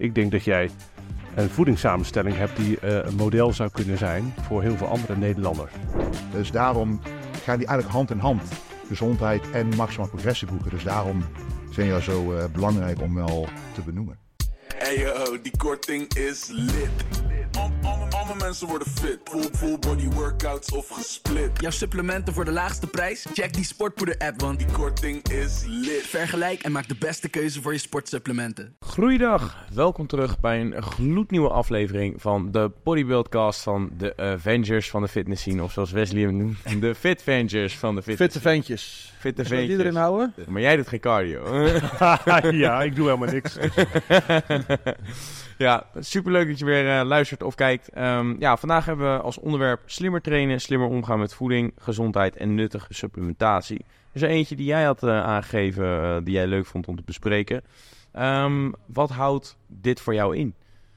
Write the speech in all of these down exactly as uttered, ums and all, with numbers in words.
Ik denk dat jij een voedingssamenstelling hebt die uh, een model zou kunnen zijn voor heel veel andere Nederlanders. Dus daarom gaan die eigenlijk hand in hand. Gezondheid en maximale progressie boeken. Dus daarom vind je dat zo uh, belangrijk om wel te benoemen. Hey yo, die korting is lit. Alle mensen worden fit. Full, full body workouts of gesplit. Jouw supplementen voor de laagste prijs? Check die Sportpoeder-app, want die korting is lit. Vergelijk en maak de beste keuze voor je sportsupplementen. Goeiedag, welkom terug bij een gloednieuwe aflevering van de Bodybuildcast van de Avengers van de fitness scene. Of zoals Wesley hem noemt, de Fitvengers van de fitness Fitte ventjes. Fitte Zullen we die erin houden? Maar jij doet geen cardio. Ja, ik doe helemaal niks. Ja, superleuk dat je weer uh, luistert of kijkt. Um, ja, vandaag hebben we als onderwerp slimmer trainen, slimmer omgaan met voeding, gezondheid en nuttige supplementatie. Er is er eentje die jij had uh, aangegeven, uh, die jij leuk vond om te bespreken. Um, wat houdt dit voor jou in?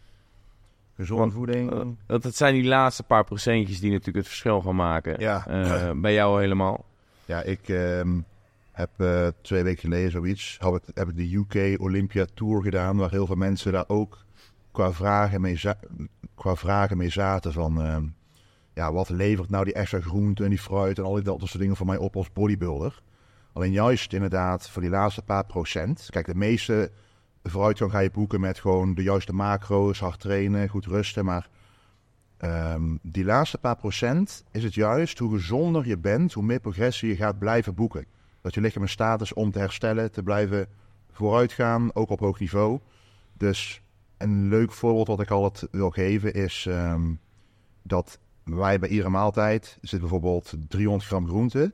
Gezonde voeding. Uh, dat het zijn die laatste paar procentjes die natuurlijk het verschil gaan maken. Ja. Uh, bij jou helemaal. Ja, ik um, heb uh, twee weken geleden zoiets, heb ik, heb ik de U K Olympia Tour gedaan, waar heel veel mensen daar ook qua vragen mee, za- qua vragen mee zaten van, uh, ja, wat levert nou die extra groente en die fruit en al die dat soort dingen voor mij op als bodybuilder. Alleen juist inderdaad voor die laatste paar procent. Kijk, de meeste vooruitgang ga je boeken met gewoon de juiste macro's, hard trainen, goed rusten. Maar um, die laatste paar procent is het juist hoe gezonder je bent, hoe meer progressie je gaat blijven boeken. Dat je lichaam in staat is om te herstellen, te blijven vooruitgaan, ook op hoog niveau. Dus een leuk voorbeeld wat ik altijd wil geven is um, dat wij bij iedere maaltijd zit bijvoorbeeld driehonderd gram groente.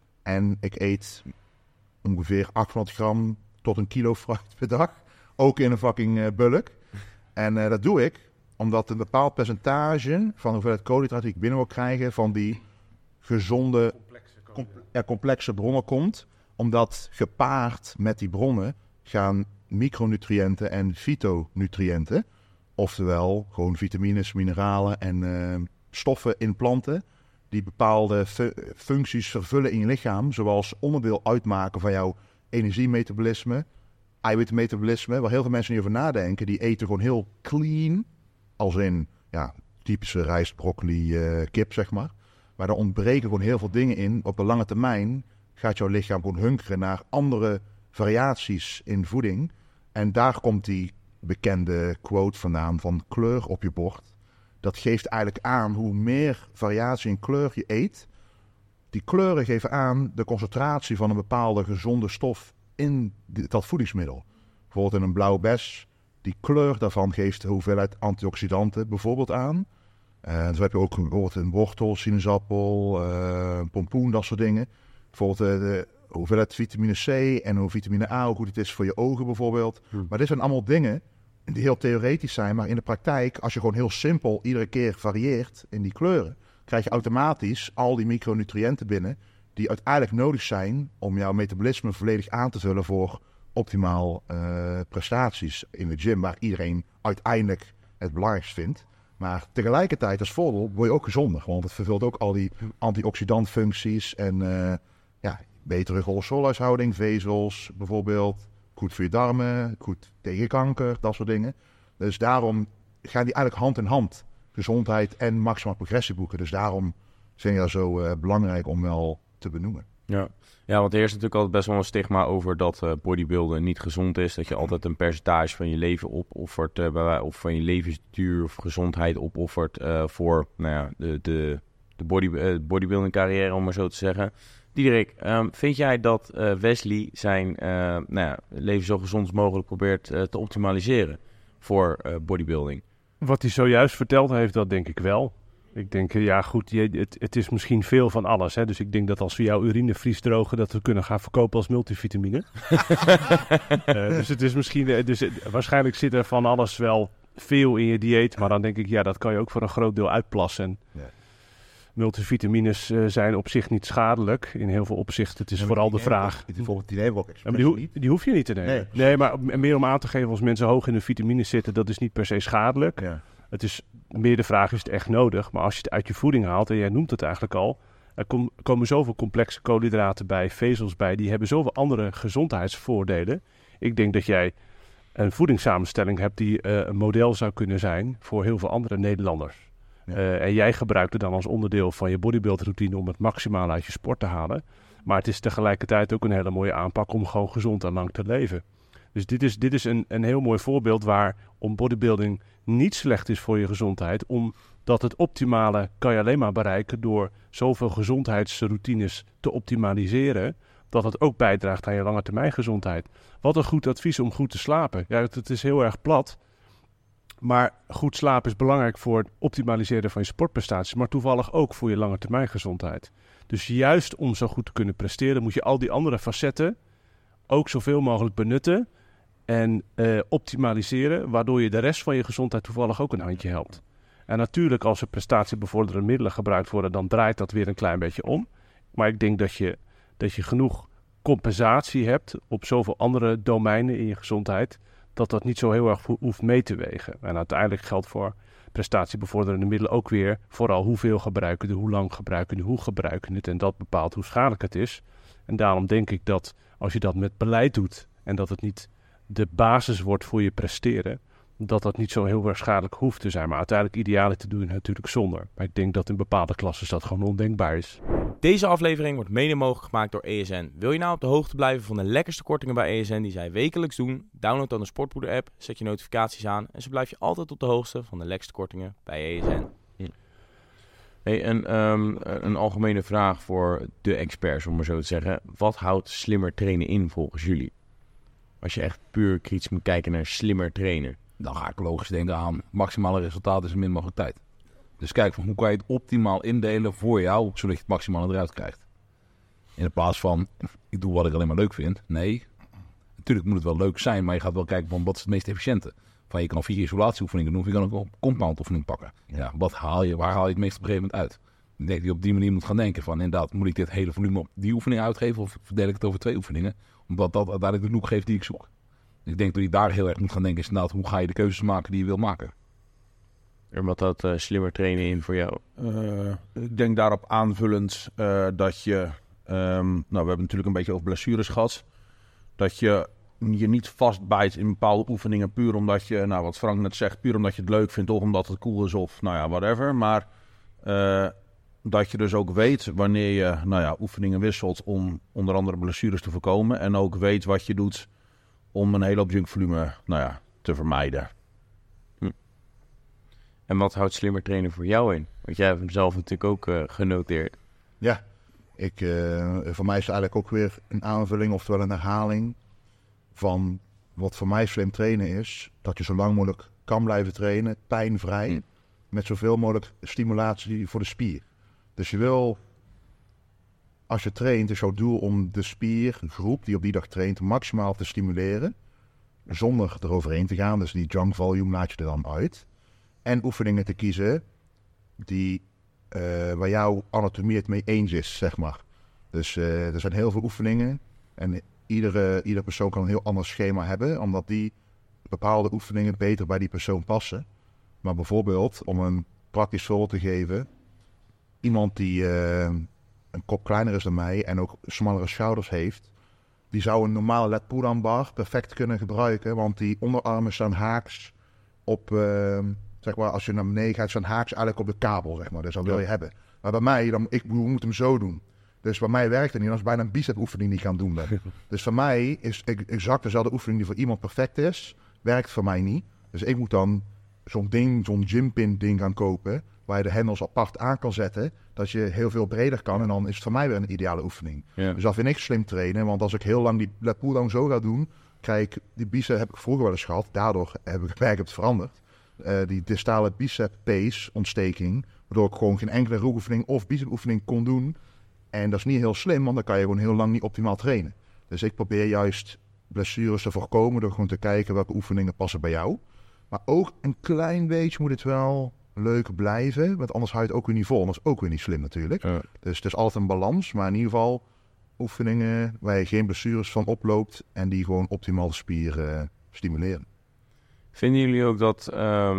En ik eet ongeveer achthonderd gram tot een kilo fruit per dag. Ook in een fucking uh, bulk. En uh, dat doe ik omdat een bepaald percentage van de hoeveelheid koolhydraten die ik binnen wil krijgen van die gezonde, complexe, com- ja, complexe bronnen komt. Omdat gepaard met die bronnen gaan micronutriënten en fytonutriënten, oftewel gewoon vitamines, mineralen en uh, stoffen in planten, die bepaalde fu- functies vervullen in je lichaam, zoals onderdeel uitmaken van jouw energiemetabolisme, eiwitmetabolisme, waar heel veel mensen niet over nadenken. Die eten gewoon heel clean, als in ja, typische rijst, broccoli, uh, kip, zeg maar. Maar daar ontbreken gewoon heel veel dingen in. Op de lange termijn gaat jouw lichaam gewoon hunkeren naar andere variaties in voeding. En daar komt die bekende quote vandaan van kleur op je bord. Dat geeft eigenlijk aan hoe meer variatie in kleur je eet. Die kleuren geven aan de concentratie van een bepaalde gezonde stof in dat voedingsmiddel. Bijvoorbeeld in een blauwe bes, die kleur daarvan geeft de hoeveelheid antioxidanten bijvoorbeeld aan. Uh, zo heb je ook bijvoorbeeld een wortel, sinaasappel, uh, pompoen, dat soort dingen. Bijvoorbeeld uh, de hoeveelheid vitamine C en hoe vitamine A, hoe goed het is voor je ogen bijvoorbeeld. Hmm. Maar dit zijn allemaal dingen die heel theoretisch zijn, maar in de praktijk, als je gewoon heel simpel iedere keer varieert in die kleuren, krijg je automatisch al die micronutriënten binnen die uiteindelijk nodig zijn om jouw metabolisme volledig aan te vullen voor optimaal uh, prestaties in de gym, waar iedereen uiteindelijk het belangrijkst vindt. Maar tegelijkertijd als voordeel word je ook gezonder, want het vervult ook al die antioxidantfuncties en uh, ja, betere cholesterolhuishouding, vezels bijvoorbeeld, goed voor je darmen, goed tegen kanker, dat soort dingen. Dus daarom gaan die eigenlijk hand in hand, gezondheid en maximale progressie boeken. Dus daarom vind je dat zo uh, belangrijk om wel te benoemen. Ja. ja, want er is natuurlijk altijd best wel een stigma over dat uh, bodybuilden niet gezond is. Dat je altijd een percentage van je leven opoffert, uh, bij, of van je levensduur of gezondheid opoffert uh, voor nou ja, de, de, de body, uh, bodybuilding carrière, om maar zo te zeggen. Diederik, um, vind jij dat uh, Wesley zijn uh, nou ja, leven zo gezond als mogelijk probeert uh, te optimaliseren voor uh, bodybuilding? Wat hij zojuist verteld heeft, dat denk ik wel. Ik denk, ja goed, je, het, het is misschien veel van alles. Hè? Dus ik denk dat als we jouw urine vriesdrogen, dat we kunnen gaan verkopen als multivitamine. uh, dus het is misschien, dus het, waarschijnlijk zit er van alles wel veel in je dieet. Maar dan denk ik, ja, dat kan je ook voor een groot deel uitplassen. Ja. Multivitamines uh, zijn op zich niet schadelijk in heel veel opzichten. Het is ja, vooral de vraag. Bijvoorbeeld die nemen we ook expres die, ho- niet. Die hoef je niet te nemen. Nee, nee, maar meer om aan te geven als mensen hoog in de vitamines zitten, dat is niet per se schadelijk. Ja. Het is meer de vraag, is het echt nodig? Maar als je het uit je voeding haalt, en jij noemt het eigenlijk al, er kom, komen zoveel complexe koolhydraten bij, vezels bij, die hebben zoveel andere gezondheidsvoordelen. Ik denk dat jij een voedingssamenstelling hebt die uh, een model zou kunnen zijn voor heel veel andere Nederlanders. Ja. Uh, en jij gebruikt het dan als onderdeel van je bodybuildroutine om het maximaal uit je sport te halen. Maar het is tegelijkertijd ook een hele mooie aanpak om gewoon gezond en lang te leven. Dus dit is, dit is een, een heel mooi voorbeeld waar om bodybuilding niet slecht is voor je gezondheid. Omdat het optimale kan je alleen maar bereiken door zoveel gezondheidsroutines te optimaliseren. Dat het ook bijdraagt aan je lange termijn gezondheid. Wat een goed advies om goed te slapen. Ja, het, het is heel erg plat. Maar goed slapen is belangrijk voor het optimaliseren van je sportprestaties. Maar toevallig ook voor je lange termijn gezondheid. Dus juist om zo goed te kunnen presteren moet je al die andere facetten ook zoveel mogelijk benutten. En uh, optimaliseren, waardoor je de rest van je gezondheid toevallig ook een handje helpt. En natuurlijk als er prestatiebevorderende middelen gebruikt worden, dan draait dat weer een klein beetje om. Maar ik denk dat je, dat je genoeg compensatie hebt op zoveel andere domeinen in je gezondheid, dat dat niet zo heel erg ho- hoeft mee te wegen. En uiteindelijk geldt voor prestatiebevorderende middelen ook weer vooral hoeveel gebruiken je, hoe lang gebruiken je, hoe gebruiken je het. En dat bepaalt hoe schadelijk het is. En daarom denk ik dat als je dat met beleid doet en dat het niet de basis wordt voor je presteren, dat dat niet zo heel erg schadelijk hoeft te zijn. Maar uiteindelijk ideaal te doen natuurlijk zonder. Maar ik denk dat in bepaalde klassen dat gewoon ondenkbaar is. Deze aflevering wordt mede mogelijk gemaakt door E S N. Wil je nou op de hoogte blijven van de lekkerste kortingen bij E S N die zij wekelijks doen? Download dan de Sportpoeder app, zet je notificaties aan en zo blijf je altijd op de hoogte van de lekkerste kortingen bij E S N. Ja. Hey, en um, een algemene vraag voor de experts, om maar zo te zeggen. Wat houdt slimmer trainen in volgens jullie? Als je echt puur kritisch moet kijken naar slimmer trainen. Dan ga ik logisch denken aan maximale resultaat is in min mogelijk tijd. Dus kijk, van hoe kan je het optimaal indelen voor jou, zodat je het maximale eruit krijgt. In plaats van, ik doe wat ik alleen maar leuk vind. Nee, natuurlijk moet het wel leuk zijn, maar je gaat wel kijken van wat is het meest efficiënte. Van je kan al vier isolatieoefeningen doen, of je kan ook een compound oefening pakken. Ja, wat haal je, waar haal je het meest op een gegeven moment uit? Ik denk dat je op die manier moet gaan denken van, inderdaad, moet ik dit hele volume op die oefening uitgeven of verdeel ik het over twee oefeningen? Omdat dat uiteindelijk de look geeft die ik zoek. Ik denk dat je daar heel erg moet gaan denken is inderdaad, hoe ga je de keuzes maken die je wil maken. En wat houdt uh, slimmer trainen in voor jou? Uh, ik denk daarop aanvullend uh, dat je, um, nou we hebben natuurlijk een beetje over blessures gehad, dat je je niet vastbijt in bepaalde oefeningen puur omdat je, nou wat Frank net zegt, puur omdat je het leuk vindt of omdat het cool is of nou ja, whatever. Maar uh, dat je dus ook weet wanneer je nou ja, oefeningen wisselt om onder andere blessures te voorkomen en ook weet wat je doet om een hele hoop junkvolume nou ja, te vermijden. Hm. En wat houdt slimmer trainen voor jou in? Want jij hebt hem zelf natuurlijk ook uh, genoteerd. Ja, ik, uh, voor mij is het eigenlijk ook weer een aanvulling, oftewel een herhaling van wat voor mij slim trainen is. Dat je zo lang mogelijk kan blijven trainen, pijnvrij, hm. met zoveel mogelijk stimulatie voor de spier. Dus je wil, als je traint, is jouw doel om de spiergroep die op die dag traint maximaal te stimuleren. Zonder eroverheen te gaan. Dus die junk volume laat je er dan uit. En oefeningen te kiezen die, uh, waar jouw anatomie het mee eens is, zeg maar. Dus uh, er zijn heel veel oefeningen. En iedere, iedere persoon kan een heel ander schema hebben. Omdat die bepaalde oefeningen beter bij die persoon passen. Maar bijvoorbeeld, om een praktisch voorbeeld te geven. Iemand die uh, een kop kleiner is dan mij en ook smallere schouders heeft, die zou een normale lat pull-down bar perfect kunnen gebruiken, want die onderarmen staan haaks op, uh, zeg maar, als je naar beneden gaat, staan haaks eigenlijk op de kabel, zeg maar. Dus dat wil je hebben. Maar bij mij, dan, ik moet hem zo doen. Dus bij mij werkt het niet, dat is bijna een bicep oefening die ik gaan doen ben. Dus voor mij is exact dezelfde oefening die voor iemand perfect is, werkt voor mij niet. Dus ik moet dan zo'n ding, zo'n gympin ding gaan kopen, waar je de hendels apart aan kan zetten, dat je heel veel breder kan. En dan is het voor mij weer een ideale oefening. Ja. Dus dat vind ik slim trainen. Want als ik heel lang die lat pull-down zo ga doen, krijg ik die bicep, heb ik vroeger wel eens gehad. Daardoor heb ik werk het veranderd. Uh, die distale bicep pace ontsteking, waardoor ik gewoon geen enkele roegoefening of bicepoefening kon doen. En dat is niet heel slim, want dan kan je gewoon heel lang niet optimaal trainen. Dus ik probeer juist blessures te voorkomen door gewoon te kijken welke oefeningen passen bij jou. Maar ook een klein beetje moet het wel leuk blijven, want anders hou je het ook weer niet vol. Dat is ook weer niet slim natuurlijk. Ja. Dus het is altijd een balans, maar in ieder geval oefeningen waar je geen blessures van oploopt en die gewoon optimaal de spieren uh, stimuleren. Vinden jullie ook dat um,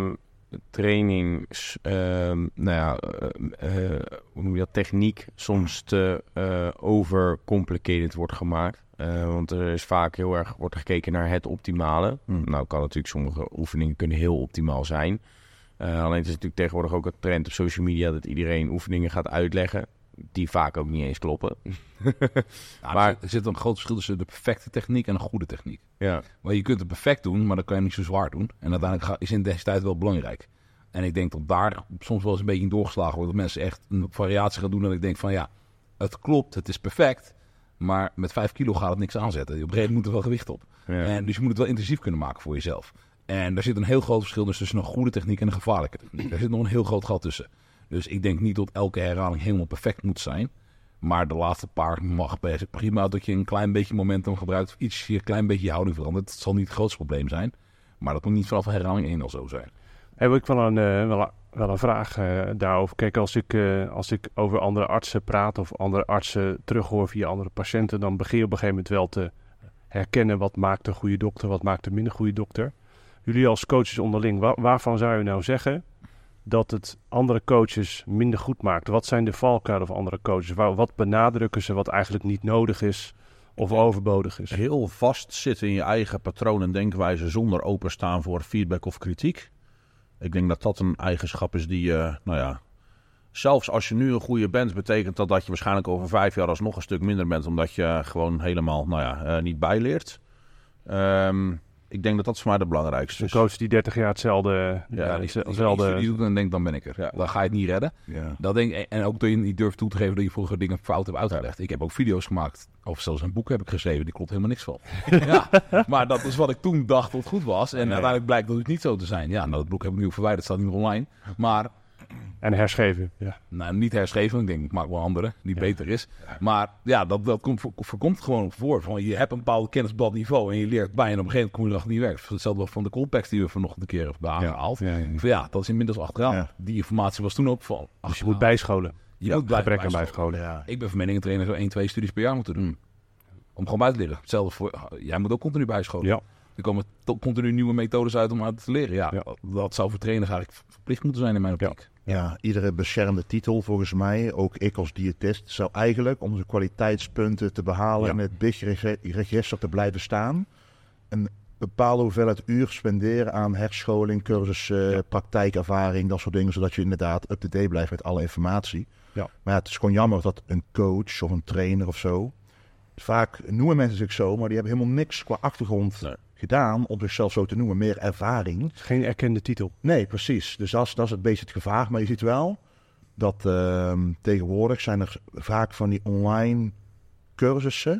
trainings, uh, nou ja, uh, uh, hoe noem je dat, techniek soms te uh, overcomplicated wordt gemaakt. Uh, want er is vaak heel erg wordt gekeken naar het optimale. Hmm. Nou kan natuurlijk sommige oefeningen kunnen heel optimaal zijn. Uh, alleen het is natuurlijk tegenwoordig ook een trend op social media dat iedereen oefeningen gaat uitleggen. Die vaak ook niet eens kloppen. ja, maar er zit een groot verschil tussen de perfecte techniek en een goede techniek. Ja. Maar je kunt het perfect doen, maar dan kan je niet zo zwaar doen. En uiteindelijk is intensiteit wel belangrijk. En ik denk dat daar soms wel eens een beetje in doorgeslagen wordt. Dat mensen echt een variatie gaan doen. En ik denk van ja, het klopt, het is perfect. Maar met vijf kilo gaat het niks aanzetten. Op een gegeven moment moet er wel gewicht op. Ja. En dus je moet het wel intensief kunnen maken voor jezelf. En daar zit een heel groot verschil tussen een goede techniek en een gevaarlijke techniek. Daar zit nog een heel groot gat tussen. Dus ik denk niet dat elke herhaling helemaal perfect moet zijn. Maar de laatste paar mag best prima dat je een klein beetje momentum gebruikt. Of iets, een klein beetje je houding verandert. Het zal niet het grootste probleem zijn. Maar dat moet niet vanaf herhaling één al zo zijn. Heb ik wel een, uh, wel, wel een vraag uh, daarover. Kijk, als ik, uh, als ik over andere artsen praat of andere artsen terughoor via andere patiënten, dan begin je op een gegeven moment wel te herkennen wat maakt een goede dokter, wat maakt een minder goede dokter. Jullie als coaches onderling, waar, waarvan zou je nou zeggen dat het andere coaches minder goed maakt? Wat zijn de valkuilen van andere coaches? Waar, wat benadrukken ze wat eigenlijk niet nodig is of overbodig is? Heel vast zitten in je eigen patroon en denkwijze zonder openstaan voor feedback of kritiek. Ik denk dat dat een eigenschap is die, uh, nou ja, zelfs als je nu een goede bent, betekent dat dat je waarschijnlijk over vijf jaar alsnog een stuk minder bent, omdat je gewoon helemaal, nou ja, uh, niet bijleert. Um, ik denk dat dat voor mij de belangrijkste is. Een coach die dertig jaar hetzelfde... Ja, ja die, hetzelfde... die doet en denkt, dan ben ik er. Ja. Dan ga je het niet redden. Ja. Dat denk ik, en ook dat je niet durft toe te geven dat je vroeger dingen fout hebt uitgelegd. Ik heb ook video's gemaakt, of zelfs een boek heb ik geschreven, die klopt helemaal niks van. ja, maar dat is wat ik toen dacht dat goed was. En ja, uiteindelijk blijkt dat het niet zo te zijn. Ja, nou, dat boek heb ik nu ook verwijderd, staat niet meer online. Maar... En herschreven, ja. Nou, niet herschreven, ik denk, ik maak wel een andere die ja. beter is. Ja. Maar ja, dat, dat komt, voorkomt gewoon voor. Van, je hebt een bepaald kennisblad niveau en je leert bij en op een gegeven moment kom je erachter niet werkt. Hetzelfde van de Colpex die we vanochtend een keer hebben aangehaald. Ja. Ja, ja. Van, ja, dat is inmiddels achteraan. Ja. Die informatie was toen ook van. Dus je moet bijscholen. Je ja, moet blijven bijscholen. bijscholen. Ja. Ik ben van mening een trainer zo één, twee studies per jaar moeten doen. Mm. Om gewoon bij te leren. Hetzelfde voor, jij moet ook continu bijscholen. Ja. Er komen to- continu nieuwe methodes uit om uit te leren. Ja, ja. Dat, dat zou voor trainers eigenlijk verplicht moeten zijn in mijn optiek. Ja. Ja, iedere beschermde titel volgens mij, ook ik als diëtist, zou eigenlijk om onze kwaliteitspunten te behalen ja. en het B I G-register te blijven staan, een bepaalde hoeveelheid uur spenderen aan herscholing, cursussen, ja. praktijkervaring, dat soort dingen, zodat je inderdaad up-to-date blijft met alle informatie. Ja. Maar ja, het is gewoon jammer dat een coach of een trainer of zo, vaak noemen mensen zich zo, maar die hebben helemaal niks qua achtergrond nee. gedaan om zichzelf zo te noemen, meer ervaring. Geen erkende titel. Nee, precies. Dus dat is, dat is het beetje het gevaar. Maar je ziet wel dat uh, tegenwoordig zijn er vaak van die online cursussen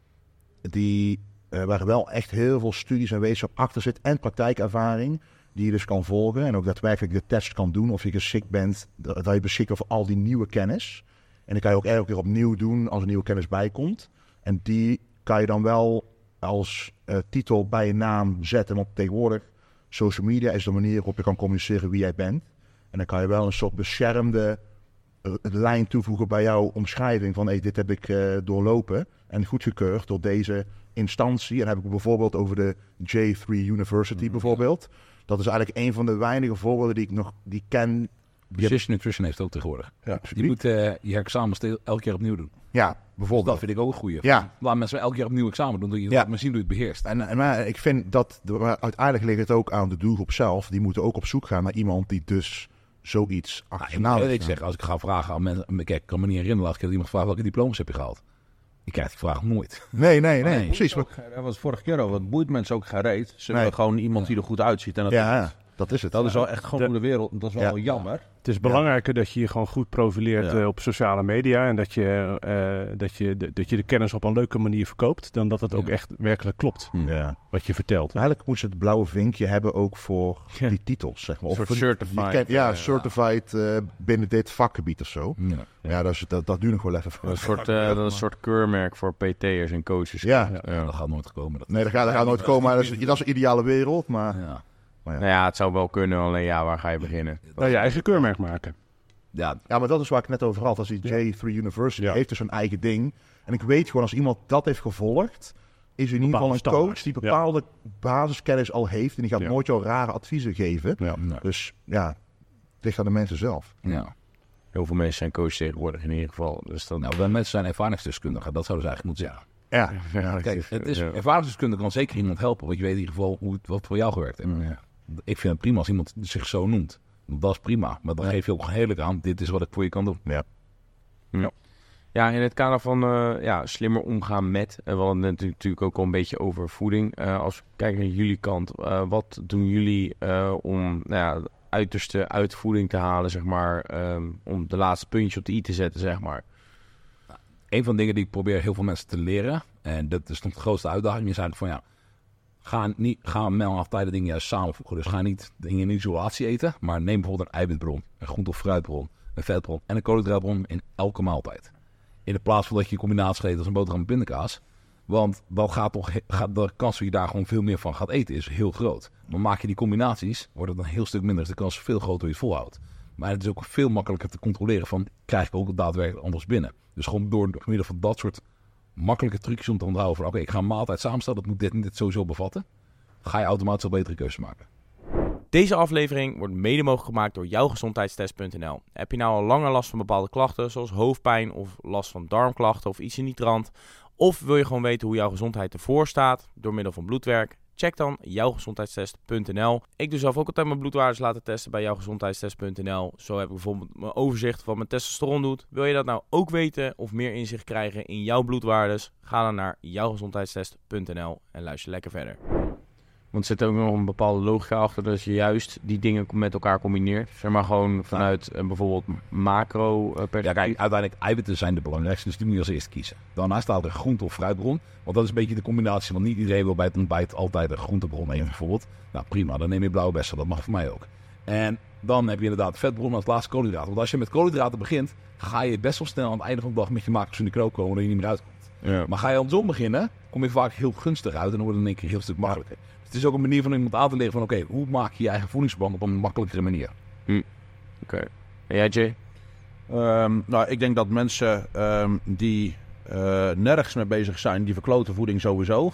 die, uh, waar wel echt heel veel studies en wetenschap achter zit en praktijkervaring die je dus kan volgen en ook daadwerkelijk de test kan doen of je geschikt bent, dat je beschikt over al die nieuwe kennis. En dan kan je ook elke keer opnieuw doen als er nieuwe kennis bij komt. En die kan je dan wel als uh, titel bij je naam zetten. Want tegenwoordig, social media is de manier waarop je kan communiceren wie jij bent. En dan kan je wel een soort beschermde uh, lijn toevoegen bij jouw omschrijving. Van hey, dit heb ik uh, doorlopen en goedgekeurd door deze instantie. En dan heb ik bijvoorbeeld over de J drie University mm-hmm. bijvoorbeeld. Dat is eigenlijk een van de weinige voorbeelden die ik nog die ken. Precision Nutrition heeft ook tegenwoordig. Ja, je moet uh, je examens elke keer opnieuw doen. Ja, bijvoorbeeld. Dat vind ik ook een goeie. Ja. Laat mensen elke keer opnieuw examen doen. Dat je ja. maar zien hoe je het beheerst. En, en maar ik vind dat, maar uiteindelijk ligt het ook aan de doelgroep zelf. Die moeten ook op zoek gaan naar iemand die dus zoiets achterna. Nou, ik zeg, als ik ga vragen aan mensen. Kijk, ik kan me niet herinneren als ik iemand vraag welke diploma's heb je gehaald. Ik krijg die vraag nooit. Nee, nee, nee, nee. precies. Ook, dat was vorige keer al. Wat boeit mensen ook geen reet. Ze nee. willen gewoon iemand die er goed uitziet. En dat ja, ja. Dat is het. Dat is wel echt gewoon ja. de wereld. Dat is wel ja. jammer. Het is belangrijker ja. dat je je gewoon goed profileert ja. uh, op sociale media. En dat je, uh, dat, je de, dat je de kennis op een leuke manier verkoopt. Dan dat het ja. ook echt werkelijk klopt. Ja. Wat je vertelt. Maar eigenlijk moet ze het blauwe vinkje hebben ook voor ja. die titels. Zeg maar. Of een soort certified. Ken, ja, uh, certified uh, binnen dit vakgebied of zo. Ja, ja. ja dat, is, dat, dat duurt nog wel even. Dat is een soort, uh, dat is een soort keurmerk voor P T'ers en coaches. Ja. Ja. ja. Dat gaat nooit komen. Dat nee, dat gaat, dat gaat nooit komen. Maar dat is, dat is een ideale wereld. Maar... Ja. Maar ja. Nou ja, het zou wel kunnen, alleen ja, waar ga je beginnen? Nou, je eigen keurmerk maken. Ja, ja, maar dat is waar ik net over had. Als die J drie University ja. heeft dus een eigen ding. En ik weet gewoon, als iemand dat heeft gevolgd, is in ieder geval een standaard. coach die bepaalde ja. basiskennis al heeft. En die gaat ja. nooit jouw rare adviezen geven. Ja. Nee. Dus ja, het ligt aan de mensen zelf. Ja. Heel veel mensen zijn coach tegenwoordig in ieder geval. Dus dan... Nou, wij mensen zijn ervaringsdeskundigen. Dat zouden ze eigenlijk moeten zeggen. Ja, Ja, Kijk, het is, ja. ervaringsdeskundige kan zeker iemand helpen. Want je weet in ieder geval hoe het, wat voor jou gewerkt heeft. Ja. Ik vind het prima als iemand zich zo noemt. Dat is prima. Maar dan Ja. geef je ook heerlijk aan. Dit is wat ik voor je kan doen. ja. Ja, in het kader van uh, ja, slimmer omgaan met, en we hadden het natuurlijk ook al een beetje over voeding. Uh, als we kijken naar jullie kant, uh, wat doen jullie uh, om nou ja, de uiterste uitvoering te halen, zeg maar, um, om de laatste puntje op de i te zetten, zeg maar? Een van de dingen die ik probeer heel veel mensen te leren, en dat is nog de grootste uitdaging, is eigenlijk van ja, ga, niet, ga maaltijden dingen juist samenvoegen. Dus ga niet dingen in isolatie eten, maar neem bijvoorbeeld een eiwitbron, een groente- of fruitbron, een vetbron en een koolhydraatbron in elke maaltijd. In de plaats van dat je een combinatie eet als een boterham en pindakaas. Want dan gaat toch, gaat de kans dat je daar gewoon veel meer van gaat eten is heel groot. Maar maak je die combinaties, wordt het een heel stuk minder. Dus de kans is veel groter dat je het volhoudt. Maar het is ook veel makkelijker te controleren van, krijg ik ook daadwerkelijk anders binnen. Dus gewoon door middel van dat soort makkelijke trucjes om te onthouden van, oké, okay, ik ga een maaltijd samenstellen, dat moet dit en dit sowieso bevatten. Ga je automatisch al betere keuzes maken. Deze aflevering wordt mede mogelijk gemaakt door jouw gezondheidstest punt n l. Heb je nou al langer last van bepaalde klachten, zoals hoofdpijn of last van darmklachten of iets in die trant? Of wil je gewoon weten hoe jouw gezondheid ervoor staat door middel van bloedwerk? Check dan jouw gezondheidstest punt n l. Ik doe zelf ook altijd mijn bloedwaardes laten testen bij jouw gezondheidstest punt n l. Zo heb ik bijvoorbeeld mijn overzicht van wat mijn testosteron doet. Wil je dat nou ook weten of meer inzicht krijgen in jouw bloedwaardes? Ga dan naar jouw gezondheidstest punt n l en luister lekker verder. Want er zit ook nog een bepaalde logica achter, dat je juist die dingen met elkaar combineert. Zeg maar gewoon vanuit uh, bijvoorbeeld macro uh, perspectief. Ja, kijk, uiteindelijk eiwitten zijn de belangrijkste, dus die moet je als eerste kiezen. Daarna staat er groente- of fruitbron, want dat is een beetje de combinatie, want niet iedereen wil bij het ontbijt altijd een groentebron nemen bijvoorbeeld. Nou prima, dan neem je blauwe bessen, dat mag voor mij ook. En dan heb je inderdaad vetbron als laatste koolhydraten. Want als je met koolhydraten begint, ga je best wel snel aan het einde van de dag met je makers in de knoop komen, dat je niet meer uitkomt. Ja. Maar ga je andersom beginnen, kom je vaak heel gunstig uit en dan wordt het in één keer heel stuk makkelijker. Dus het is ook een manier van iemand aan te leren van oké, okay, hoe maak je je eigen voedingsverband op een makkelijkere manier? Hm. Oké. Okay. En jij, Jay? Um, nou, ik denk dat mensen um, die uh, nergens mee bezig zijn, die verkloten voeding sowieso.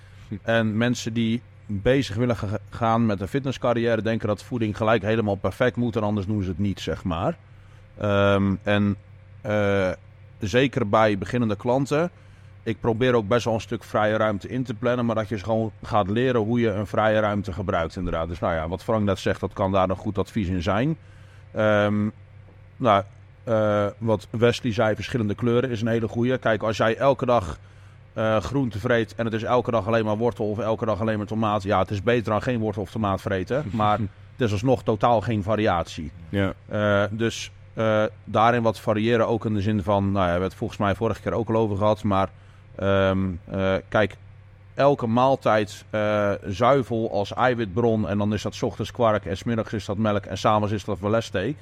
En mensen die bezig willen ge- gaan met een fitnesscarrière, denken dat voeding gelijk helemaal perfect moet en anders doen ze het niet, zeg maar. Um, en uh, zeker bij beginnende klanten, ik probeer ook best wel een stuk vrije ruimte in te plannen, maar dat je gewoon gaat leren hoe je een vrije ruimte gebruikt inderdaad. Dus nou ja, wat Frank net zegt, dat kan daar een goed advies in zijn. Um, nou, uh, wat Wesley zei, verschillende kleuren is een hele goeie. Kijk, als jij elke dag uh, groente vreet en het is elke dag alleen maar wortel of elke dag alleen maar tomaat, ja, het is beter dan geen wortel of tomaat vreten, maar het is alsnog totaal geen variatie. Ja. Uh, dus uh, daarin wat variëren ook in de zin van, nou ja, we hebben het volgens mij vorige keer ook al over gehad, maar um, uh, kijk, elke maaltijd uh, zuivel als eiwitbron en dan is dat 's ochtends kwark en 's middags is dat melk en 's avonds is dat filetsteak.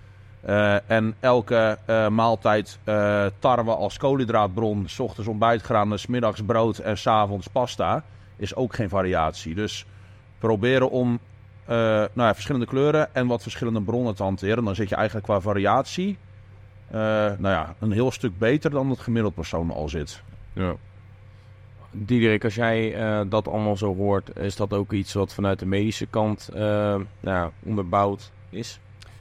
Uh, en elke uh, maaltijd uh, tarwe als koolhydraatbron, 's ochtends ontbijtgranen, 's middags brood en 's avonds pasta, is ook geen variatie. Dus proberen om uh, nou ja, verschillende kleuren en wat verschillende bronnen te hanteren. Dan zit je eigenlijk qua variatie uh, nou ja, een heel stuk beter dan het gemiddeld persoon al zit. Ja. Diederik, als jij uh, dat allemaal zo hoort, is dat ook iets wat vanuit de medische kant uh, nou, onderbouwd is?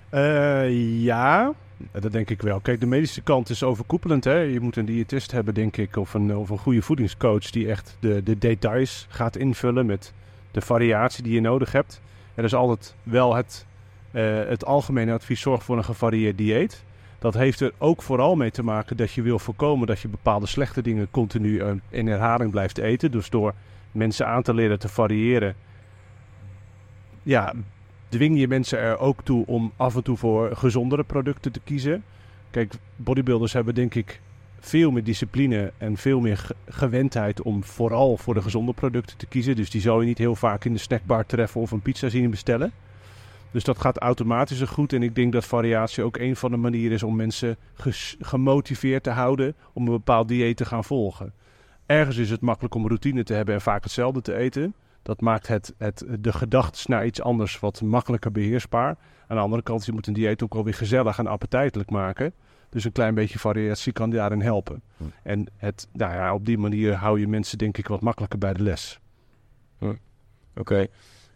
Uh, ja, dat denk ik wel. Kijk, de medische kant is overkoepelend. Hè? Je moet een diëtist hebben, denk ik, of een, of een goede voedingscoach die echt de, de details gaat invullen met de variatie die je nodig hebt. Er is altijd wel het, uh, het algemene advies: zorg voor een gevarieerd dieet. Dat heeft er ook vooral mee te maken dat je wil voorkomen dat je bepaalde slechte dingen continu uh, in herhaling blijft eten. Dus door mensen aan te leren te variëren, ja, dwing je mensen er ook toe om af en toe voor gezondere producten te kiezen. Kijk, bodybuilders hebben denk ik veel meer discipline en veel meer ge- gewendheid om vooral voor de gezonde producten te kiezen. Dus die zou je niet heel vaak in de snackbar treffen of een pizza zien bestellen. Dus dat gaat automatisch er goed. En ik denk dat variatie ook een van de manieren is om mensen ges- gemotiveerd te houden om een bepaald dieet te gaan volgen. Ergens is het makkelijk om routine te hebben en vaak hetzelfde te eten. Dat maakt het, het, de gedachtes naar iets anders wat makkelijker beheersbaar. Aan de andere kant, je moet een dieet ook wel weer gezellig en appetijtelijk maken. Dus een klein beetje variatie kan daarin helpen. Hm. En het, nou ja, op die manier hou je mensen denk ik wat makkelijker bij de les. Hm. Oké. Okay.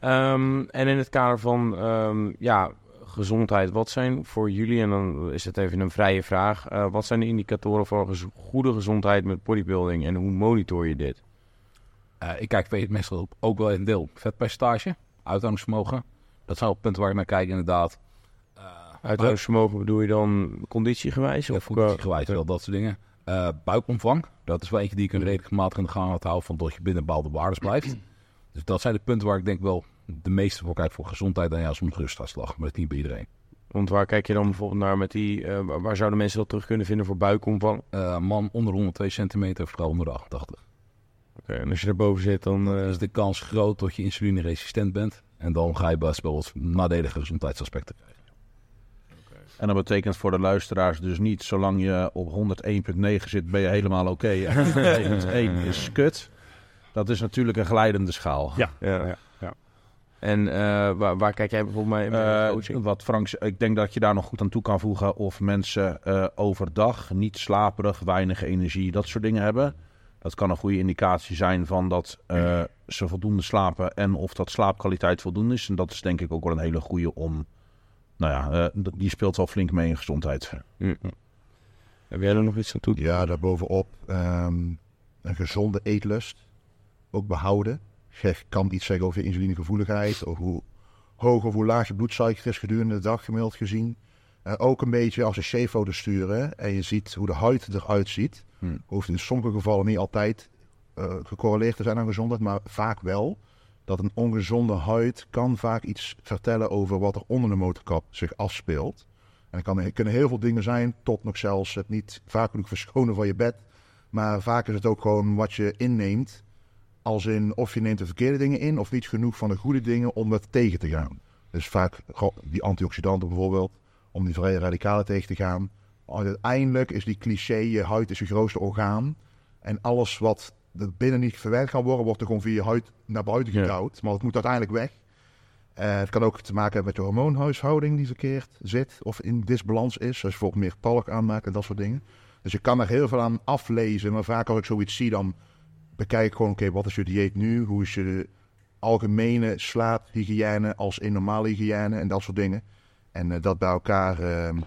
Um, en in het kader van um, ja, gezondheid, wat zijn voor jullie, en dan is het even een vrije vraag, uh, wat zijn de indicatoren voor gez- goede gezondheid met bodybuilding en hoe monitor je dit? Uh, ik kijk meestal op, ook wel een deel vetpercentage, uithoudingsvermogen. Dat zijn wel punten waar ik naar kijk inderdaad. Uh, Uithoudingsvermogen bedoel je dan conditiegewijs? Ja, of conditiegewijs, wel dat soort dingen. Uh, buikomvang, dat is wel eentje die ik een redelijk gematigd in de gang houden van dat je binnen bepaalde waardes blijft. Dus dat zijn de punten waar ik denk wel de meeste voor kijk voor gezondheid en ja, soms rustafslag, maar dat is niet bij iedereen. Want waar kijk je dan bijvoorbeeld naar met die, uh, waar zouden mensen dat terug kunnen vinden voor buikomvang? Uh, man onder honderdtwee centimeter, vrouw onder de achtentachtig. Oké, okay, en als je erboven zit, dan uh... is de kans groot dat je insulineresistent bent. En dan ga je best wel wat nadelige gezondheidsaspecten krijgen. Okay. En dat betekent voor de luisteraars dus niet, zolang je op honderdéén komma negen zit, ben je helemaal oké. Okay. En honderdéén is kut. Dat is natuurlijk een glijdende schaal. Ja, ja, ja. ja. En uh, waar, waar kijk jij bijvoorbeeld mee? Uh, coaching? Wat Frank, ik denk dat je daar nog goed aan toe kan voegen of mensen uh, overdag niet slaperig, weinig energie, dat soort dingen hebben. Dat kan een goede indicatie zijn van dat uh, ze voldoende slapen en of dat slaapkwaliteit voldoende is. En dat is denk ik ook wel een hele goede om, nou ja, uh, die speelt wel flink mee in gezondheid. Mm. Heb jij er nog iets aan toe? Ja, daarbovenop um, een gezonde eetlust. Ook behouden. Je kan iets zeggen over je insulinegevoeligheid, of hoe hoog of hoe laag je bloedsuiker is gedurende de dag gemiddeld gezien. Uh, ook een beetje als een shapefoto sturen en je ziet hoe de huid eruit ziet. Hmm. Hoeft in sommige gevallen niet altijd uh, gecorreleerd te zijn aan gezondheid, maar vaak wel. Dat een ongezonde huid kan vaak iets vertellen over wat er onder de motorkap zich afspeelt. En dat kan, kunnen heel veel dingen zijn, tot nog zelfs het niet vaak genoeg verschonen van je bed. Maar vaak is het ook gewoon wat je inneemt. Als in of je neemt de verkeerde dingen in of niet genoeg van de goede dingen om dat tegen te gaan. Dus vaak die antioxidanten bijvoorbeeld, om die vrije radicalen tegen te gaan. Uiteindelijk is die cliché, je huid is je grootste orgaan. En alles wat er binnen niet verwerkt kan worden, wordt er gewoon via je huid naar buiten gedouwd. Ja. Maar het moet uiteindelijk weg. Uh, het kan ook te maken hebben met de hormoonhuishouding die verkeerd zit of in disbalans is. Dus bijvoorbeeld meer talk aanmaken en dat soort dingen. Dus je kan er heel veel aan aflezen. Maar vaak als ik zoiets zie, dan bekijk ik gewoon, oké, okay, wat is je dieet nu? Hoe is je algemene slaaphygiëne als in normale hygiëne en dat soort dingen. En uh, dat bij elkaar uh,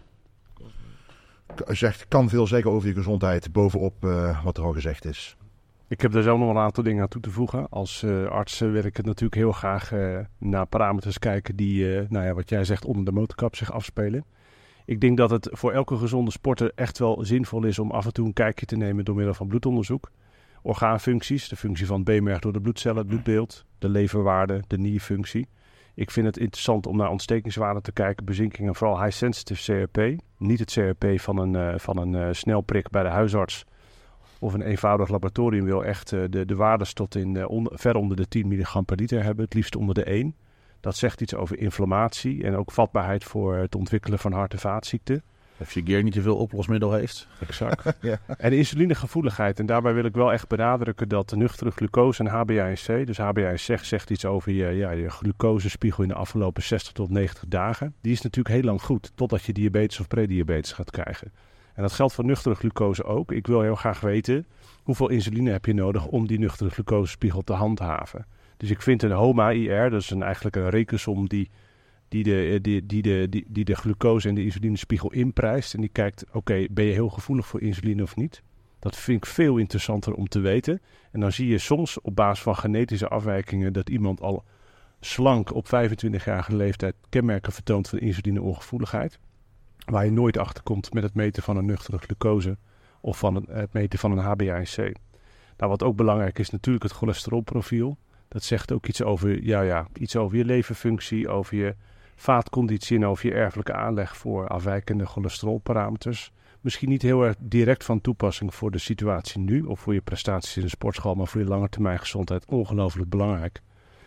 zegt, kan veel zeggen over je gezondheid bovenop uh, wat er al gezegd is. Ik heb daar zo nog een aantal dingen aan toe te voegen. Als uh, arts uh, wil ik het natuurlijk heel graag uh, naar parameters kijken die, uh, nou ja, wat jij zegt, onder de motorkap zich afspelen. Ik denk dat het voor elke gezonde sporter echt wel zinvol is om af en toe een kijkje te nemen door middel van bloedonderzoek. Orgaanfuncties, de functie van het beenmerg door de bloedcellen, het bloedbeeld, de leverwaarde, de nierfunctie. Ik vind het interessant om naar ontstekingswaarden te kijken, bezinkingen, vooral high sensitive C R P. Niet het C R P van een, uh, van een uh, snelprik bij de huisarts of een eenvoudig laboratorium wil echt uh, de, de waardes tot in uh, onder, ver onder de tien milligram per liter hebben, het liefst onder de één. Dat zegt iets over inflammatie en ook vatbaarheid voor het ontwikkelen van hart- en vaatziekten. Of je gear niet te veel oplosmiddel heeft. Exact. Ja. En de insulinegevoeligheid. En daarbij wil ik wel echt benadrukken dat de nuchtere glucose en H b A one C, dus H b A one C zegt iets over je, ja, je glucosespiegel in de afgelopen zestig tot negentig dagen. Die is natuurlijk heel lang goed, totdat je diabetes of prediabetes gaat krijgen. En dat geldt voor nuchtere glucose ook. Ik wil heel graag weten, hoeveel insuline heb je nodig om die nuchtere glucosespiegel te handhaven. Dus ik vind een H O M A I R, dat is een, eigenlijk een rekensom die... Die de, die, die, de, die, die de glucose en de insulinespiegel inprijst. En die kijkt, oké, okay, ben je heel gevoelig voor insuline of niet? Dat vind ik veel interessanter om te weten. En dan zie je soms op basis van genetische afwijkingen dat iemand al slank op vijfentwintigjarige leeftijd kenmerken vertoont van insulineongevoeligheid. Waar je nooit achter komt met het meten van een nuchtere glucose of van het, het meten van een H b A one C. Nou, wat ook belangrijk is natuurlijk het cholesterolprofiel. Dat zegt ook iets over, ja, ja, iets over je leverfunctie, over je vaatconditie en over je erfelijke aanleg voor afwijkende cholesterolparameters. Misschien niet heel erg direct van toepassing voor de situatie nu of voor je prestaties in de sportschool, maar voor je langetermijn gezondheid ongelooflijk belangrijk.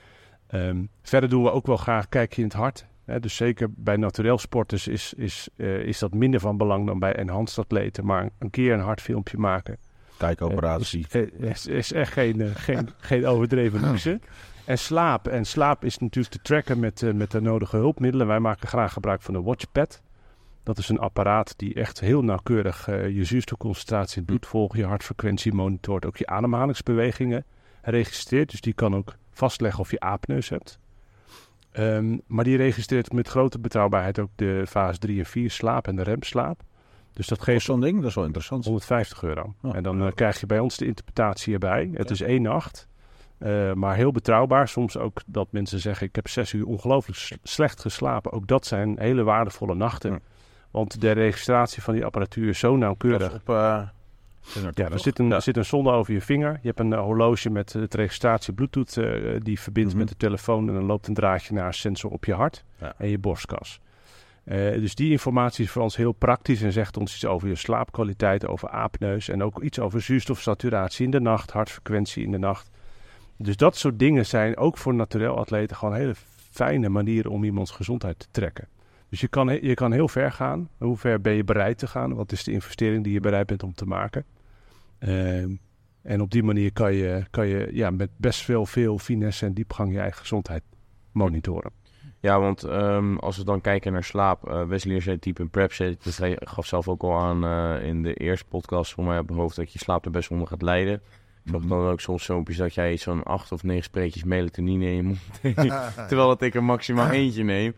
Um, verder doen we ook wel graag kijkje in het hart. Hè, dus zeker bij naturel sporters is, is, uh, is dat minder van belang dan bij enhanced atleten, maar een keer een hartfilmpje maken. Kijkoperatie. Uh, is, is, is echt geen, uh, geen, geen overdreven luxe. En slaap. En slaap is natuurlijk te tracken met, uh, met de nodige hulpmiddelen. Wij maken graag gebruik van een watchpad. Dat is een apparaat die echt heel nauwkeurig uh, je zuurstofconcentratie in het bloed volgt, je hartfrequentie monitort, ook je ademhalingsbewegingen registreert. Dus die kan ook vastleggen of je apneus hebt. Um, maar die registreert met grote betrouwbaarheid ook de fase drie en vier slaap en de remslaap. Dus dat geeft zo'n ding, dat is wel interessant. honderdvijftig euro. Oh. En dan uh, krijg je bij ons de interpretatie erbij. Het ja. is één nacht, uh, maar heel betrouwbaar. Soms ook dat mensen zeggen, ik heb zes uur ongelooflijk s- slecht geslapen. Ook dat zijn hele waardevolle nachten. Ja. Want de registratie van die apparatuur is zo nauwkeurig. Op, uh, ja, er zit een, ja. zit een zonde over je vinger. Je hebt een uh, horloge met het registratie Bluetooth uh, die verbindt mm-hmm. met de telefoon. En dan loopt een draadje naar een sensor op je hart ja. en je borstkas. Uh, dus die informatie is voor ons heel praktisch en zegt ons iets over je slaapkwaliteit, over apneus en ook iets over zuurstofsaturatie in de nacht, hartfrequentie in de nacht. Dus dat soort dingen zijn ook voor naturel atleten gewoon hele fijne manieren om iemands gezondheid te trekken. Dus je kan, je kan heel ver gaan. Hoe ver ben je bereid te gaan? Wat is de investering die je bereid bent om te maken? Uh, en op die manier kan je, kan je ja, met best veel, veel finesse en diepgang je eigen gezondheid monitoren. Ja, want um, als we dan kijken naar slaap, uh, Wesley zei type een prep zit, dat hij gaf zelf ook al aan uh, in de eerste podcast voor mij op mijn hoofd dat je slaap er best onder gaat lijden. Ik zag dan ook soms filmpjes dat jij zo'n acht of negen spreetjes melatonine in je mond neemt, terwijl dat ik er maximaal eentje neem.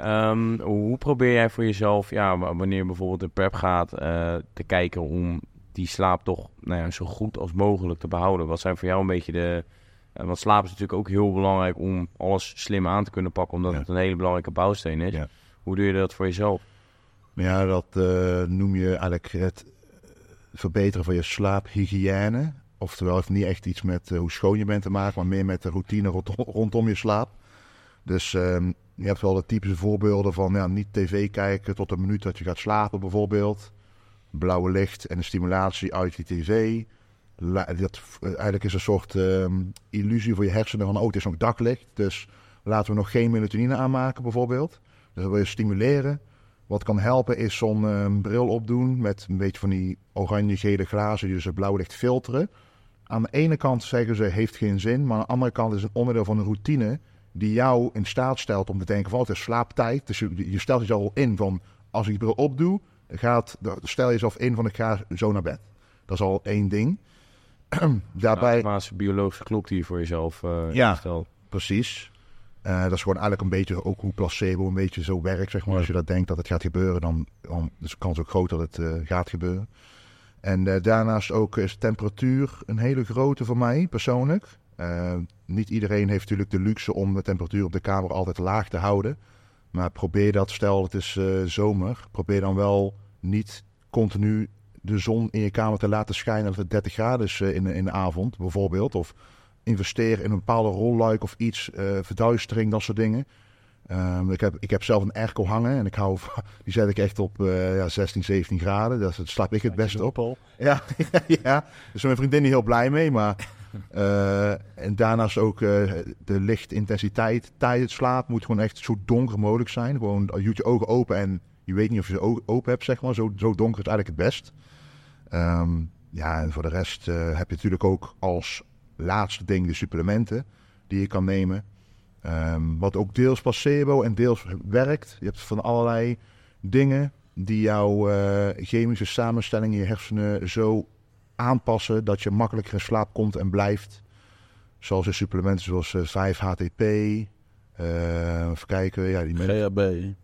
Um, hoe probeer jij voor jezelf, ja, wanneer je bijvoorbeeld in prep gaat, uh, te kijken om die slaap toch nou ja, zo goed als mogelijk te behouden? Wat zijn voor jou een beetje de... Uh, want slaap is natuurlijk ook heel belangrijk om alles slim aan te kunnen pakken, omdat ja. het een hele belangrijke bouwsteen is. Ja. Hoe doe je dat voor jezelf? Ja, dat uh, noem je eigenlijk het verbeteren van je slaaphygiëne. Oftewel, heeft niet echt iets met uh, hoe schoon je bent te maken, maar meer met de routine rondom, rondom je slaap. Dus um, je hebt wel de typische voorbeelden van ja, niet tv kijken tot een minuut dat je gaat slapen bijvoorbeeld. Blauwe licht en de stimulatie uit die tv. La, dat, uh, eigenlijk is een soort um, illusie voor je hersenen van oh, het is nog daglicht. Dus laten we nog geen melatonine aanmaken bijvoorbeeld. Dus dat wil je stimuleren. Wat kan helpen is zo'n um, bril opdoen met een beetje van die oranje-gele glazen die dus het blauwe licht filteren. Aan de ene kant zeggen ze heeft geen zin, maar aan de andere kant is het een onderdeel van een routine die jou in staat stelt om te denken van oh, het is slaaptijd. Dus je, je stelt jezelf al in van als ik die bril opdoe, gaat, stel jezelf in van ik ga zo naar bed. Dat is al één ding. Daarbij... Ja, de biologische klok die je voor jezelf uh, ja, stelt. Precies. Uh, dat is gewoon eigenlijk een beetje ook hoe placebo een beetje zo werkt, zeg maar. Ja. Als je dat denkt dat het gaat gebeuren, dan, dan is de kans ook groot dat het uh, gaat gebeuren. En uh, daarnaast ook is temperatuur een hele grote voor mij, persoonlijk. Uh, niet iedereen heeft natuurlijk de luxe om de temperatuur op de kamer altijd laag te houden. Maar probeer dat, stel het is uh, zomer, probeer dan wel niet continu de zon in je kamer te laten schijnen dat het dertig graden is uh, in, in de avond, bijvoorbeeld. Of investeer in een bepaalde rolluik of iets, uh, verduistering, dat soort dingen. Um, ik, heb, ik heb zelf een airco hangen en ik hou, die zet ik echt op uh, ja, zestien, zeventien graden. Daar slaap ik het beste op. Ja, ja, dus mijn vriendin is heel blij mee. Maar, uh, en daarnaast ook uh, de lichtintensiteit tijdens slaap moet gewoon echt zo donker mogelijk zijn. Gewoon, je doet je ogen open en je weet niet of je ze open hebt, zeg maar. Zo, zo donker is eigenlijk het best. Um, ja, en voor de rest uh, heb je natuurlijk ook als laatste ding de supplementen die je kan nemen. Um, wat ook deels placebo en deels werkt. Je hebt van allerlei dingen die jouw uh, chemische samenstelling in je hersenen zo aanpassen dat je makkelijker in slaap komt en blijft. Zoals in supplementen zoals uh, vijf H T P. Uh, even kijken. Ja, die G H B.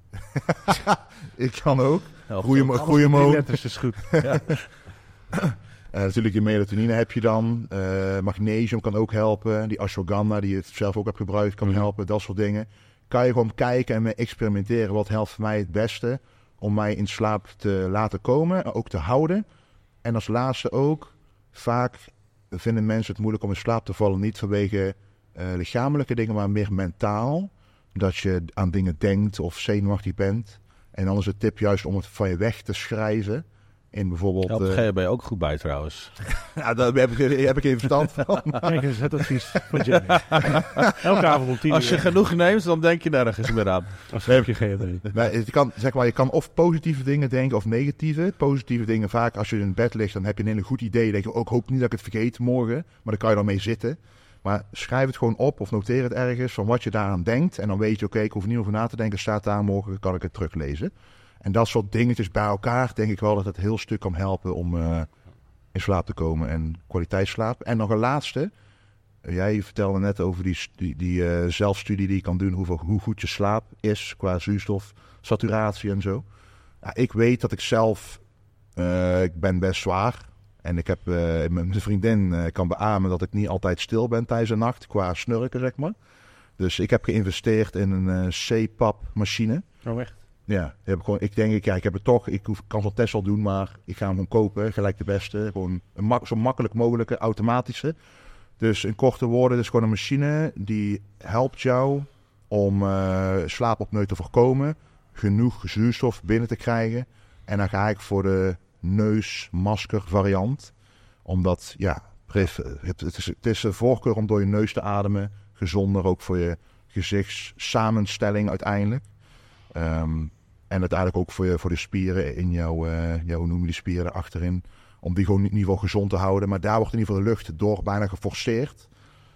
Ik kan ook. Goeie mo. Letters is goed. Ja. Uh, natuurlijk je melatonine heb je dan. Uh, magnesium kan ook helpen. Die ashwagandha die je zelf ook hebt gebruikt kan mm. helpen. Dat soort dingen. Kan je gewoon kijken en mee experimenteren. Wat helpt voor mij het beste om mij in slaap te laten komen. Ook te houden. En als laatste ook. Vaak vinden mensen het moeilijk om in slaap te vallen. Niet vanwege uh, lichamelijke dingen, maar meer mentaal. Dat je aan dingen denkt of zenuwachtig bent. En dan is het tip juist om het van je weg te schrijven. In bijvoorbeeld... Helpt G H B ook goed bij trouwens. Ja, daar heb ik, heb ik even verstand van. Kijk eens, het advies van Jenny. Elke avond om tien uur. Als je genoeg neemt, dan denk je nergens meer aan. Als heb je G H B. Maar je kan, zeg maar, je kan of positieve dingen denken of negatieve. Positieve dingen vaak, als je in bed ligt, dan heb je een hele goed idee. Dan denk je, ook hoop niet dat ik het vergeet morgen. Maar dan kan je dan mee zitten. Maar schrijf het gewoon op of noteer het ergens van wat je daaraan denkt. En dan weet je, oké, okay, ik hoef niet over na te denken. Staat daar, morgen kan ik het teruglezen. En dat soort dingetjes bij elkaar, denk ik wel dat het heel stuk kan helpen om uh, in slaap te komen en kwaliteitsslaap. En nog een laatste. Jij vertelde net over die, die, die uh, zelfstudie die je kan doen, hoeveel, hoe goed je slaap is qua zuurstof, saturatie en zo. Ja, ik weet dat ik zelf, uh, ik ben best zwaar. En ik heb, uh, mijn vriendin uh, kan beamen dat ik niet altijd stil ben tijdens de nacht, qua snurken zeg maar. Dus ik heb geïnvesteerd in een uh, C PAP machine. Oh echt? Ja, heb ik, gewoon, ik denk, ik, ja, ik heb het toch, ik hoef, kan zo'n test wel doen, maar ik ga hem gewoon kopen, gelijk de beste. Gewoon een mak- zo makkelijk mogelijke automatische. Dus in korte woorden, het is gewoon een machine die helpt jou om uh, slaapapneu te voorkomen, genoeg zuurstof binnen te krijgen. En dan ga ik voor de neusmasker variant, omdat ja, het is, het is een voorkeur om door je neus te ademen, gezonder ook voor je gezichtssamenstelling uiteindelijk. Um, en uiteindelijk ook voor, je, voor de spieren in jouw, uh, ja, hoe noem je die spieren achterin, om die gewoon in ieder geval gezond te houden. Maar daar wordt in ieder geval de lucht door bijna geforceerd.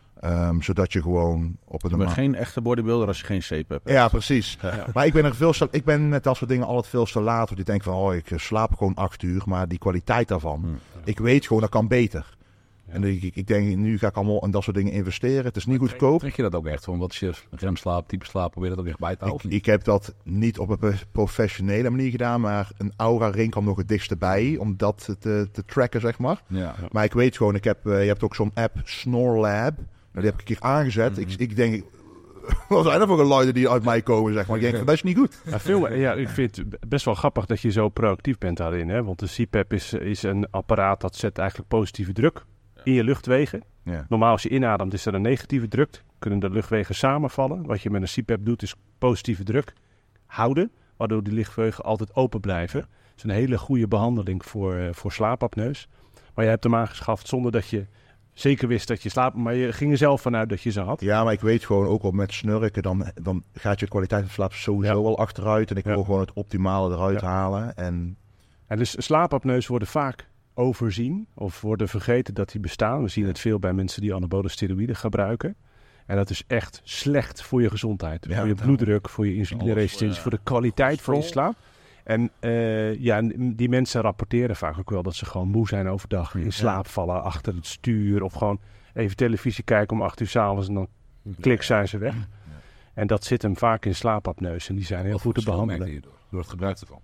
Um, zodat je gewoon op een... Je bent geen echte bodybuilder als je geen C PAP hebt. Ja, precies. Ja. Maar ik ben er veel te, ik ben met dat soort dingen altijd veel te laat. Want ik denk van, oh, ik slaap gewoon acht uur. Maar die kwaliteit daarvan, hmm. ik weet gewoon, dat kan beter. Ja. En ik, ik denk, nu ga ik allemaal in dat soort dingen investeren. Het is niet maar goedkoop. Trek je dat ook echt van? Wat is je remslaap, type slaap? Probeer je dat ook echt bij te houden? Ik, ik heb dat niet op een professionele manier gedaan. Maar een Aura Ring kwam nog het dichtst bij. Om dat te, te tracken, zeg maar. Ja. Ja. Maar ik weet gewoon, ik heb, uh, je hebt ook zo'n app, Snorlab. Nou, die heb ik een keer aangezet. Mm-hmm. Ik, ik denk, wat zijn er voor geluiden die uit mij komen, zeg maar. Ik denk, dat is niet goed. Ja, veel, ja, ik vind het best wel grappig dat je zo proactief bent daarin. Hè? Want de C PAP is, is een apparaat dat zet eigenlijk positieve druk in je luchtwegen. Ja. Normaal als je inademt is er een negatieve druk. Kunnen de luchtwegen samenvallen. Wat je met een C PAP doet is positieve druk houden. Waardoor die luchtwegen altijd open blijven. Dat is een hele goede behandeling voor, uh, voor slaapapneus. Maar je hebt hem aangeschaft zonder dat je zeker wist dat je slaapt, maar je ging er zelf vanuit dat je ze had. Ja, maar ik weet gewoon ook al met snurken, dan, dan gaat je kwaliteit van slaap sowieso ja. wel achteruit. En ik ja. wil gewoon het optimale eruit ja. halen. En... en dus slaapapneus worden vaak overzien of worden vergeten dat die bestaan. We zien het veel bij mensen die anabole steroïden gebruiken. En dat is echt slecht voor je gezondheid. Ja, voor je bloeddruk, voor je insulineresistentie, ja. voor de kwaliteit van je slaap. En uh, ja, die mensen rapporteren vaak ook wel dat ze gewoon moe zijn overdag. In slaap vallen achter het stuur. Of gewoon even televisie kijken om acht uur 's avonds en dan klik zijn ze weg. Ja. En dat zit hem vaak in slaapapneus. En die zijn heel Wat goed te behandelen. Je door, door het gebruik ervan?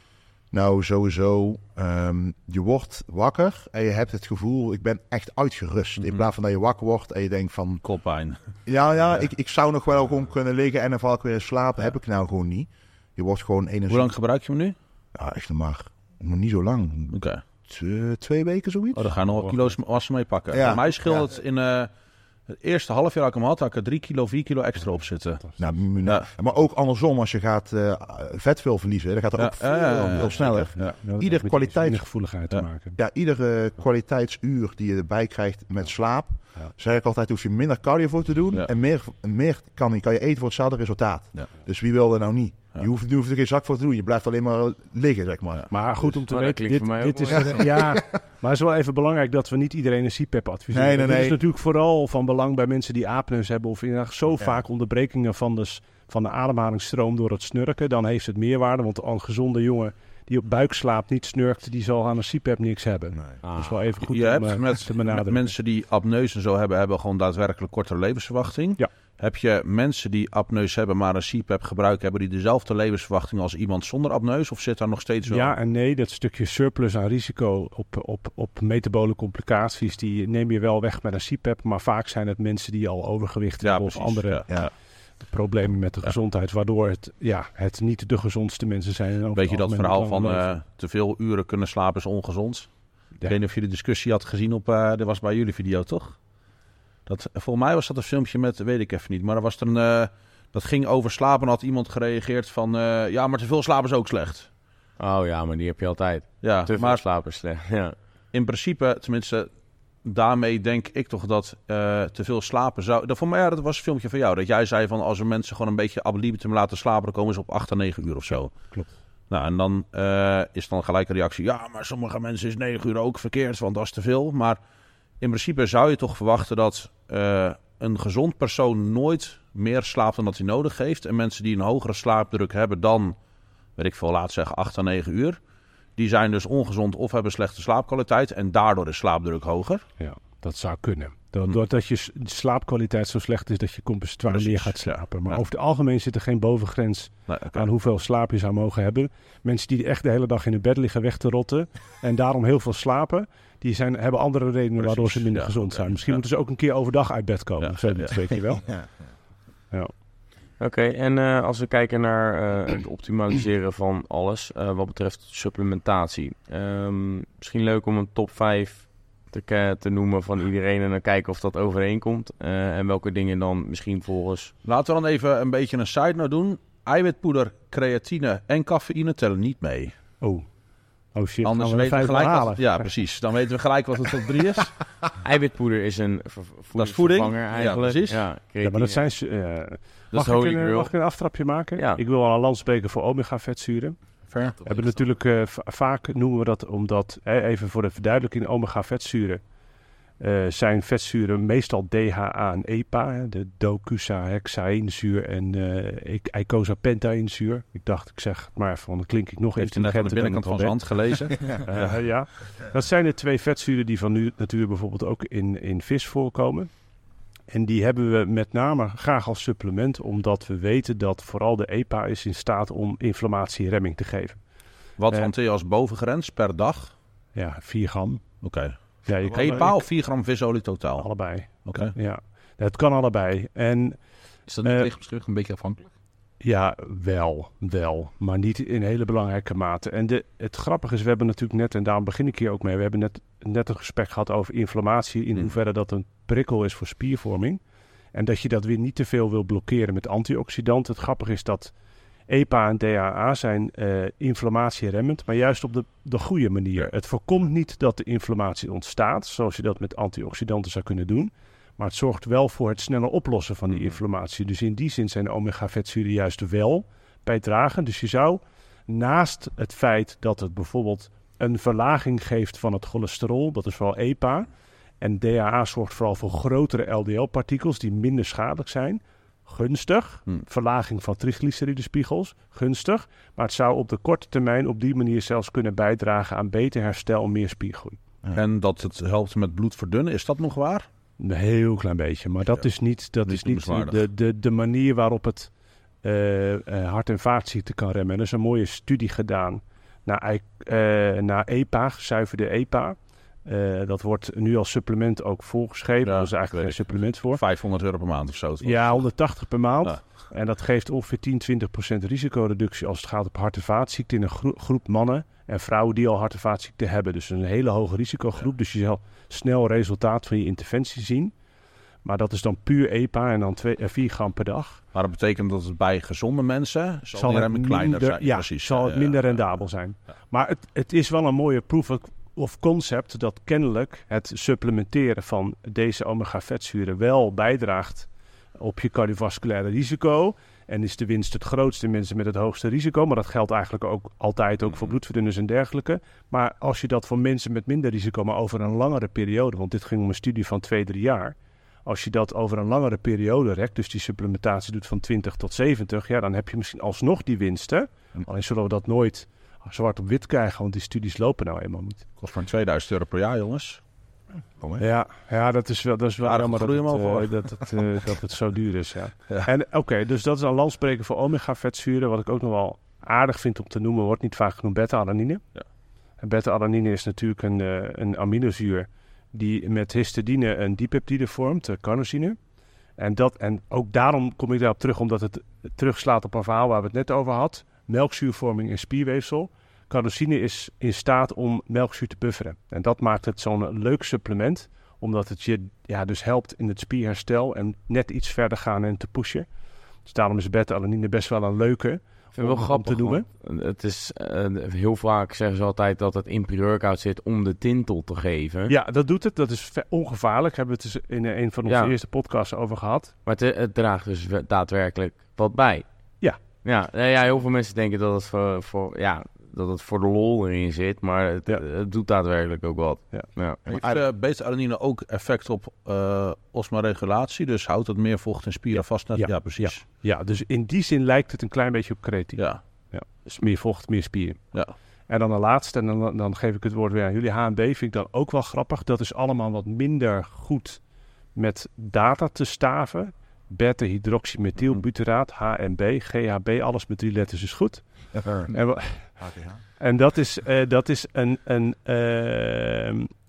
Nou, sowieso. Um, je wordt wakker en je hebt het gevoel, ik ben echt uitgerust. Mm-hmm. In plaats van dat je wakker wordt en je denkt van... koppijn. Ja, ja, ik, ik zou nog wel gewoon kunnen liggen en dan val ik weer in slaap. Ja. Heb ik nou gewoon niet. Je wordt gewoon energie. Hoe lang gebruik je hem nu? Ja, echt nog maar. Nog niet zo lang. Oké. Okay. T- twee weken zoiets. Oh, dan gaan nog wel kilo's massa mee pakken. Ja. Bij mij scheelt het in uh, het eerste half jaar dat ik hem had, had ik er drie kilo, vier kilo extra op zitten. Nou, ja. Maar ook andersom, als je gaat uh, vet veel verliezen, dan gaat dat ja. ook veel, uh, ja, ja, veel sneller. Ja. Ja. Ieder kwaliteit... gevoeligheid te ja. maken. Ja, iedere kwaliteitsuur die je erbij krijgt met slaap, ja. zeg ik altijd, hoef je minder cardio voor te doen ja. en meer, meer kan, kan je eten voor hetzelfde resultaat. Ja. Dus wie wil er nou niet? Ja. Je hoeft, je hoeft er geen zak voor te doen. Je blijft alleen maar liggen, zeg maar. Ja. Maar goed om te dus, weten, dit, dit is... Ja. ja, maar het is wel even belangrijk dat we niet iedereen een C PAP adviseren. Nee, nee, nee. Het is natuurlijk vooral van belang bij mensen die apneus hebben of inderdaad zo ja. vaak onderbrekingen van de, van de ademhalingsstroom door het snurken. Dan heeft het meerwaarde, want een gezonde jongen die op buik slaapt, niet snurkt, die zal aan een C PAP niks hebben. Nee. Ah. Dat is wel even goed je om hebt uh, met, te benadrukken. Met mensen die apneus en zo hebben, hebben gewoon daadwerkelijk kortere levensverwachting. Ja. Heb je mensen die apneus hebben, maar een C PAP gebruiken, hebben die dezelfde levensverwachting als iemand zonder apneus? Of zit daar nog steeds wel? Ja en nee, dat stukje surplus aan risico op, op, op metabole complicaties, die neem je wel weg met een C PAP. Maar vaak zijn het mensen die al overgewicht ja, hebben precies, of andere ja. Ja. problemen met de ja. gezondheid, waardoor het, ja, het niet de gezondste mensen zijn. Weet je dat verhaal van uh, te veel uren kunnen slapen is ongezond? Ja. Ik weet niet of je de discussie had gezien op, uh, dat was bij jullie video toch? Dat, volgens mij was dat een filmpje met, weet ik even niet, maar er was er een, uh, dat ging over slapen en had iemand gereageerd van, uh, ja, maar te veel slapen is ook slecht. Oh ja, maar die heb je altijd. Ja, te veel maar slapen is slecht, ja. In principe, tenminste, daarmee denk ik toch dat uh, te veel slapen zou... Dat, voor mij, ja, dat was een filmpje van jou, dat jij zei van, als we mensen gewoon een beetje ab libitum laten slapen, dan komen ze op acht à negen uur of zo. Klopt. Nou, en dan uh, is dan gelijk een reactie, ja, maar sommige mensen is negen uur ook verkeerd, want dat is te veel, maar... In principe zou je toch verwachten dat uh, een gezond persoon nooit meer slaapt dan dat hij nodig heeft. En mensen die een hogere slaapdruk hebben dan weet ik veel, laat zeggen acht à negen uur. Die zijn dus ongezond of hebben slechte slaapkwaliteit en daardoor is slaapdruk hoger. Ja, dat zou kunnen. Doordat je slaapkwaliteit zo slecht is dat je compensatoire meer gaat slapen. Maar ja. over het algemeen zit er geen bovengrens nee, okay. aan hoeveel slaap je zou mogen hebben. Mensen die echt de hele dag in hun bed liggen weg te rotten en daarom heel veel slapen, die zijn, hebben andere redenen Precies. waardoor ze minder ja, gezond okay. zijn. Misschien ja. moeten ze ook een keer overdag uit bed komen. Ja, zo ja, ja. weet je wel. Ja. Ja. Oké, okay, en uh, als we kijken naar uh, het optimaliseren van alles uh, wat betreft supplementatie. Um, misschien leuk om een top vijf te, te noemen van iedereen en dan kijken of dat overeenkomt. Uh, en welke dingen dan misschien volgens... Laten we dan even een beetje een side note doen. Eiwitpoeder, creatine en cafeïne tellen niet mee. Oh. Oh shit, anders we weten we gelijk wat, ja, precies. Dan weten we gelijk wat het top drie is. Eiwitpoeder is een ver, dat is voeding eigenlijk. Ja, precies. Ja, ja, maar dat zijn... Uh, dat mag, is ik een, mag ik een aftrapje maken? Ja. Ik wil al een lans spreken voor omega-vetzuren. We hebben natuurlijk uh, v- vaak noemen we dat omdat, eh, even voor de verduidelijking, omega-vetzuren uh, zijn vetzuren meestal D H A en E P A, hè, de docosahexaïnzuur en uh, icosapentaïnzuur. Ik dacht, ik zeg maar even, want dan klink ik nog Heeft u net aan de binnenkant van zijn hand gelezen? uh, ja, dat zijn de twee vetzuren die van nu natuurlijk bijvoorbeeld ook in, in vis voorkomen. En die hebben we met name graag als supplement, omdat we weten dat vooral de E P A is in staat om inflammatieremming te geven. Wat uh, hanteer je als bovengrens per dag? Ja, vier gram. Oké. Okay. Ja, E P A of vier gram visolie totaal? Allebei. Oké. Okay. Ja, het kan allebei. En, is dat niet uh, lichaamsgewicht een beetje afhankelijk? Ja, wel, wel. Maar niet in hele belangrijke mate. En de, het grappige is, we hebben natuurlijk net, en daarom begin ik hier ook mee, we hebben net, net een gesprek gehad over inflammatie, in hmm. hoeverre dat een prikkel is voor spiervorming. En dat je dat weer niet te veel wil blokkeren met antioxidanten. Het grappige is dat E P A en D H A zijn uh, inflammatieremmend, maar juist op de, de goede manier. Het voorkomt niet dat de inflammatie ontstaat, zoals je dat met antioxidanten zou kunnen doen. Maar het zorgt wel voor het sneller oplossen van die inflammatie. Dus in die zin zijn omega-vetzuren juist wel bijdragend. Dus je zou naast het feit dat het bijvoorbeeld een verlaging geeft van het cholesterol, dat is vooral E P A, en D H A zorgt vooral voor grotere L D L-partikels die minder schadelijk zijn. Gunstig. Hmm. Verlaging van triglyceridespiegels. Gunstig. Maar het zou op de korte termijn op die manier zelfs kunnen bijdragen aan beter herstel en meer spiergroei. Ja. En dat het helpt met bloed verdunnen, is dat nog waar? Een heel klein beetje. Maar dat ja. is niet, dat niet, is niet de, de, de manier waarop het uh, uh, hart- en vaatziekten kan remmen. Er is een mooie studie gedaan naar, uh, naar E P A, gezuiverde E P A. Uh, dat wordt nu als supplement ook voorgeschreven. Ja, dat is eigenlijk geen supplement voor. vijfhonderd euro per maand of zo. Ja, honderdtachtig per maand. Ja. En dat geeft ongeveer tien, twintig procent risicoreductie als het gaat op hart- en vaatziekten in een gro- groep mannen en vrouwen die al hart- en vaatziekten hebben. Dus een hele hoge risicogroep. Ja. Dus je zal snel resultaat van je interventie zien. Maar dat is dan puur E P A en dan twee, vier gram per dag. Maar dat betekent dat het bij gezonde mensen zal, zal het minder, kleiner zijn. Ja, precies. zal het minder rendabel zijn. Ja. Maar het, het is wel een mooie proof of concept dat kennelijk het supplementeren van deze omega-vetzuren wel bijdraagt op je cardiovasculaire risico. En is de winst het grootste in mensen met het hoogste risico. Maar dat geldt eigenlijk ook altijd ook voor bloedverdunners en dergelijke. Maar als je dat voor mensen met minder risico, maar over een langere periode, want dit ging om een studie van twee, drie jaar. Als je dat over een langere periode rekt, dus die supplementatie doet van twintig tot zeventig, ja, dan heb je misschien alsnog die winsten. Alleen zullen we dat nooit zwart op wit krijgen, want die studies lopen nou eenmaal niet. Kost maar tweeduizend euro per jaar, jongens. Oh, ja, ja, dat is wel, dat is wel jammer dat, uh, dat, het, uh, dat het zo duur is. Ja. Ja. En oké, okay, dus dat is een landspreker voor omega-vetzuren. Wat ik ook nog wel aardig vind om te noemen, wordt niet vaak genoemd beta-alanine. Ja. En beta-alanine is natuurlijk een, uh, een aminozuur die met histidine een dipeptide vormt, uh, carnosine. En, dat, en ook daarom kom ik daarop terug, omdat het terugslaat op een verhaal waar we het net over hadden. Melkzuurvorming in spierweefsel. Carnosine is in staat om melkzuur te bufferen. En dat maakt het zo'n leuk supplement, omdat het je ja, dus helpt in het spierherstel en net iets verder gaan en te pushen. Dus daarom is beta-alanine best wel een leuke Ik vind het wel grappig, te noemen. Het is uh, heel vaak zeggen ze altijd dat het in pre-workout zit om de tintel te geven. Ja, dat doet het. Dat is ongevaarlijk. Hebben we het dus in een van onze ja. eerste podcasts over gehad. Maar het, het draagt dus daadwerkelijk wat bij. Ja. Ja, ja, heel veel mensen denken dat het voor, voor, ja, dat het voor de lol erin zit, maar het, ja. het doet daadwerkelijk ook wat. Ja. Ja. Heeft uh, beta-alanine ook effect op uh, osmoregulatie? Dus houdt het meer vocht en spieren ja. vast? Net? Ja. ja, precies. Ja. ja, dus in die zin lijkt het een klein beetje op creatine. Ja. Ja. Dus meer vocht, meer spier. Ja. En dan de laatste, en dan, dan geef ik het woord weer aan jullie. H en B vind ik dan ook wel grappig. Dat is allemaal wat minder goed met data te staven. Beta-hydroxymethylbutyraat, H en B, G H B, alles met drie letters is goed. En, wa- en dat is, uh, dat is een, een, uh,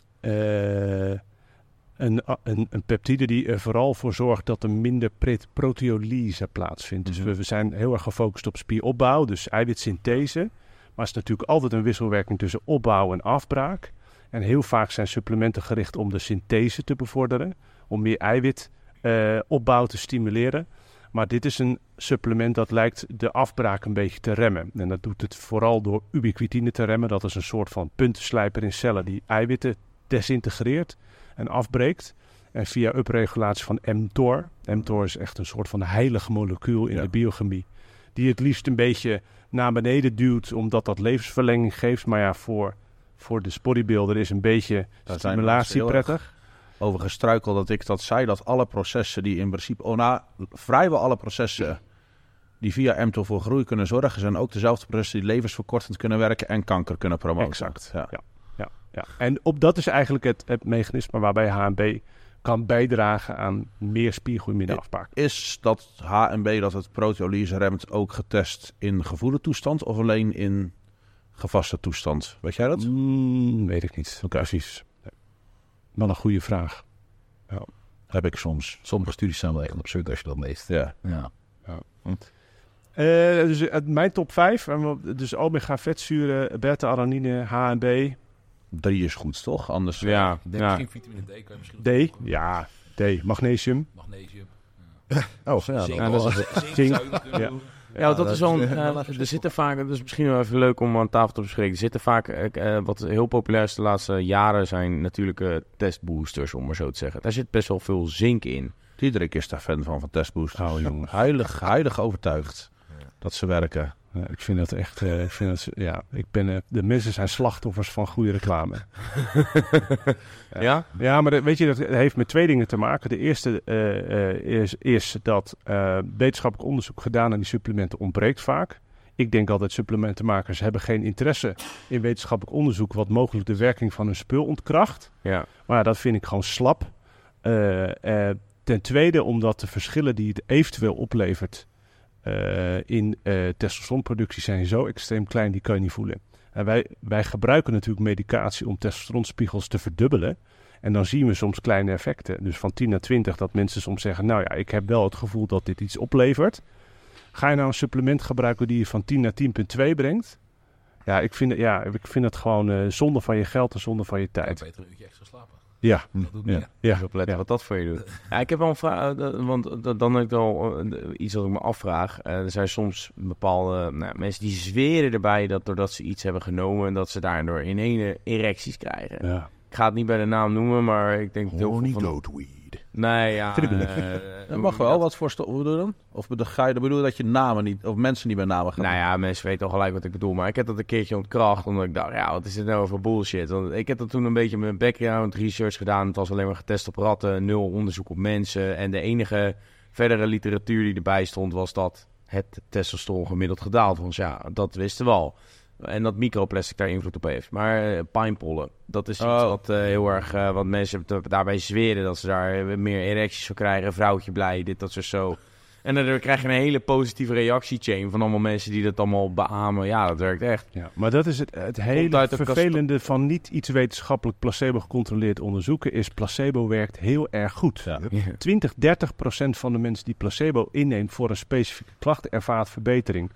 uh, een, een, een peptide die er vooral voor zorgt dat er minder pret- proteolyse plaatsvindt. Dus Mm-hmm. we, we zijn heel erg gefocust op spieropbouw, dus eiwitsynthese. Maar het is natuurlijk altijd een wisselwerking tussen opbouw en afbraak. En heel vaak zijn supplementen gericht om de synthese te bevorderen, om meer eiwit Uh, opbouw te stimuleren. Maar dit is een supplement dat lijkt de afbraak een beetje te remmen. En dat doet het vooral door ubiquitine te remmen. Dat is een soort van puntenslijper in cellen die eiwitten desintegreert en afbreekt. En via upregulatie van mTOR. mTOR is echt een soort van heilig molecuul in Ja. de biochemie. Die het liefst een beetje naar beneden duwt, omdat dat levensverlenging geeft. Maar ja, voor, voor de bodybuilder is een beetje Daar zijn stimulatie mensen heel erg prettig. over gestruikeld dat ik dat zei, dat alle processen die in principe, oh, nou, vrijwel alle processen die via mTOR voor groei kunnen zorgen, zijn ook dezelfde processen die levensverkortend kunnen werken en kanker kunnen promoten. Exact, Ja. ja. Ja, ja. En op dat is eigenlijk het, het mechanisme waarbij H en B kan bijdragen aan meer spiergroei, minder afbraak. Is dat H en B, dat het proteolyse remt, ook getest in gevoelde toestand of alleen in gevaste toestand? Weet jij dat? Mm, weet ik niet. Precies. Nee. Wel een goede vraag. Heb ik soms. Sommige studies zijn wel echt absurd als je dat leest. Ja. Ja. Uh, dus uh, mijn top vijf. Dus omega vetzuren, beta-alanine, H en B. Drie is goed, toch? Anders. Ja, Ik denk ja. misschien vitamine D kan je misschien... D. Ja, D. Magnesium. Magnesium. Oh, ja, Zink. Ja, dat is- Zink Zink. zou je nog kunnen Ja. doen. Ja, want dat dat is zo'n. is, eh, eh, wel even er zitten vaak, dat is misschien wel even leuk om aan tafel te bespreken. Er zitten vaak, eh, eh, wat heel populair is de laatste jaren, zijn natuurlijke testboosters, om maar zo te zeggen. Daar zit best wel veel zink in. Diederik is daar fan van, van testboost. Oh, jongens. Heilig, heilig overtuigd dat ze werken. Ja, ik vind dat echt. Uh, ik vind dat, ja, ik ben, uh, de mensen zijn slachtoffers van goede reclame. Ja? Ja? Ja, maar dat, weet je, dat heeft met twee dingen te maken. De eerste uh, uh, is, is dat uh, wetenschappelijk onderzoek gedaan aan die supplementen ontbreekt vaak. Ik denk altijd supplementenmakers hebben geen interesse in wetenschappelijk onderzoek wat mogelijk de werking van een spul ontkracht. Ja. Maar dat vind ik gewoon slap. Uh, uh, ten tweede omdat de verschillen die het eventueel oplevert uh, in uh, testosteronproductie zijn zo extreem klein, die kan je niet voelen. En wij, wij gebruiken natuurlijk medicatie om testosteronspiegels te verdubbelen. En dan zien we soms kleine effecten. Dus van tien naar twintig dat mensen soms zeggen, nou ja, ik heb wel het gevoel dat dit iets oplevert. Ga je nou een supplement gebruiken die je van tien naar tien komma twee brengt? Ja, ik vind, ja, ik vind het gewoon uh, zonde van je geld en zonde van je tijd. Beter een uurtje extra slapen. Ja. Dat doet Ja. meer. Ja. Even opletten Ja. wat dat voor je doet. Ja, ik heb wel een vraag, uh, want uh, dan heb ik wel uh, iets dat ik me afvraag. Uh, er zijn soms bepaalde nou, mensen die zweren erbij dat doordat ze iets hebben genomen, dat ze daardoor in ene erecties krijgen. Ja. Ik ga het niet bij de naam noemen, maar ik denk dat heel veel van... goatweed. Nee, ja. Uh, Dat mag wel. Wat voor sto- hoe bedoel je dan? Of bedoel, ga je dan bedoelen dat je namen niet, of mensen niet bij namen gaan? Nou ja, mensen weten al gelijk wat ik bedoel. Maar ik heb dat een keertje ontkracht. Omdat ik dacht, ja, wat is dit nou voor bullshit? Want ik heb dat toen een beetje mijn background research gedaan. Het was alleen maar getest op ratten, nul onderzoek op mensen. En de enige verdere literatuur die erbij stond, was dat het testosteron gemiddeld gedaald was. Ja, dat wisten we al. En dat microplastic daar invloed op heeft. Maar uh, pinepollen, dat is iets Oh. wat uh, heel erg... Uh, wat mensen t- daarbij zweren dat ze daar uh, meer erecties voor krijgen. Vrouwtje blij, dit, dat, zo, zo. En dan krijg je een hele positieve reactiechain van allemaal mensen die dat allemaal beamen. Ja, dat werkt echt. Ja, maar dat is het, het hele uit de vervelende van niet iets wetenschappelijk placebo gecontroleerd onderzoeken is placebo werkt heel erg goed. Ja. twintig, dertig procent van de mensen die placebo inneemt voor een specifieke klacht ervaart verbetering.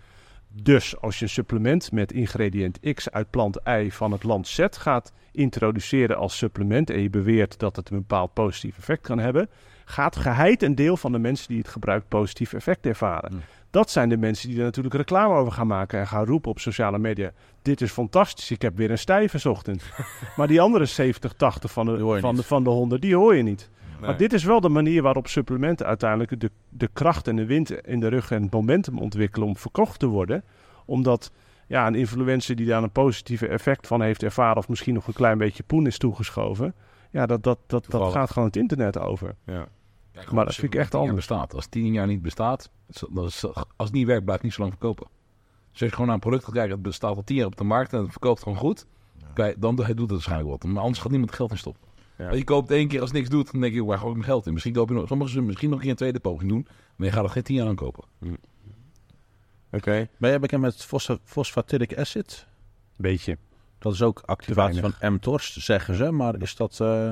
Dus als je een supplement met ingrediënt X uit plant Y van het land Z gaat introduceren als supplement en je beweert dat het een bepaald positief effect kan hebben, gaat geheid een deel van de mensen die het gebruikt positief effect ervaren. Mm. Dat zijn de mensen die er natuurlijk reclame over gaan maken en gaan roepen op sociale media. Dit is fantastisch, ik heb weer een stijve ochtend. Maar die andere zeventig, tachtig van Die hoor de, je van, de, niet. van de honderd, die hoor je niet. Nee. Maar dit is wel de manier waarop supplementen uiteindelijk de, de kracht en de wind in de rug en het momentum ontwikkelen om verkocht te worden. Omdat ja, een influencer die daar een positieve effect van heeft ervaren of misschien nog een klein beetje poen is toegeschoven. Ja, dat, dat, dat, dat Toevallig. gaat gewoon het internet over. Ja. Kijk, Maar dat vind ik echt tien jaar anders. Bestaat. Als tien jaar niet bestaat, dat is, als het niet werkt, blijft het niet zo lang verkopen. Als je gewoon naar een product gaat kijken, het bestaat al tien jaar op de markt en het verkoopt gewoon goed. Ja. Kijk, dan hij doet het waarschijnlijk wat. Maar anders gaat niemand geld in stoppen. Ja. Je koopt één keer als niks doet, dan denk je, waar gooi ik mijn geld in? Misschien koop je nog, sommigen zullen misschien nog een keer een tweede poging doen, maar je gaat er geen tien jaar aan kopen. Mm. Oké. Okay. Ben jij bekend met fos- fosfatilic acid? Beetje. Dat is ook activatie van mTOR's, zeggen ze, maar is dat... Uh...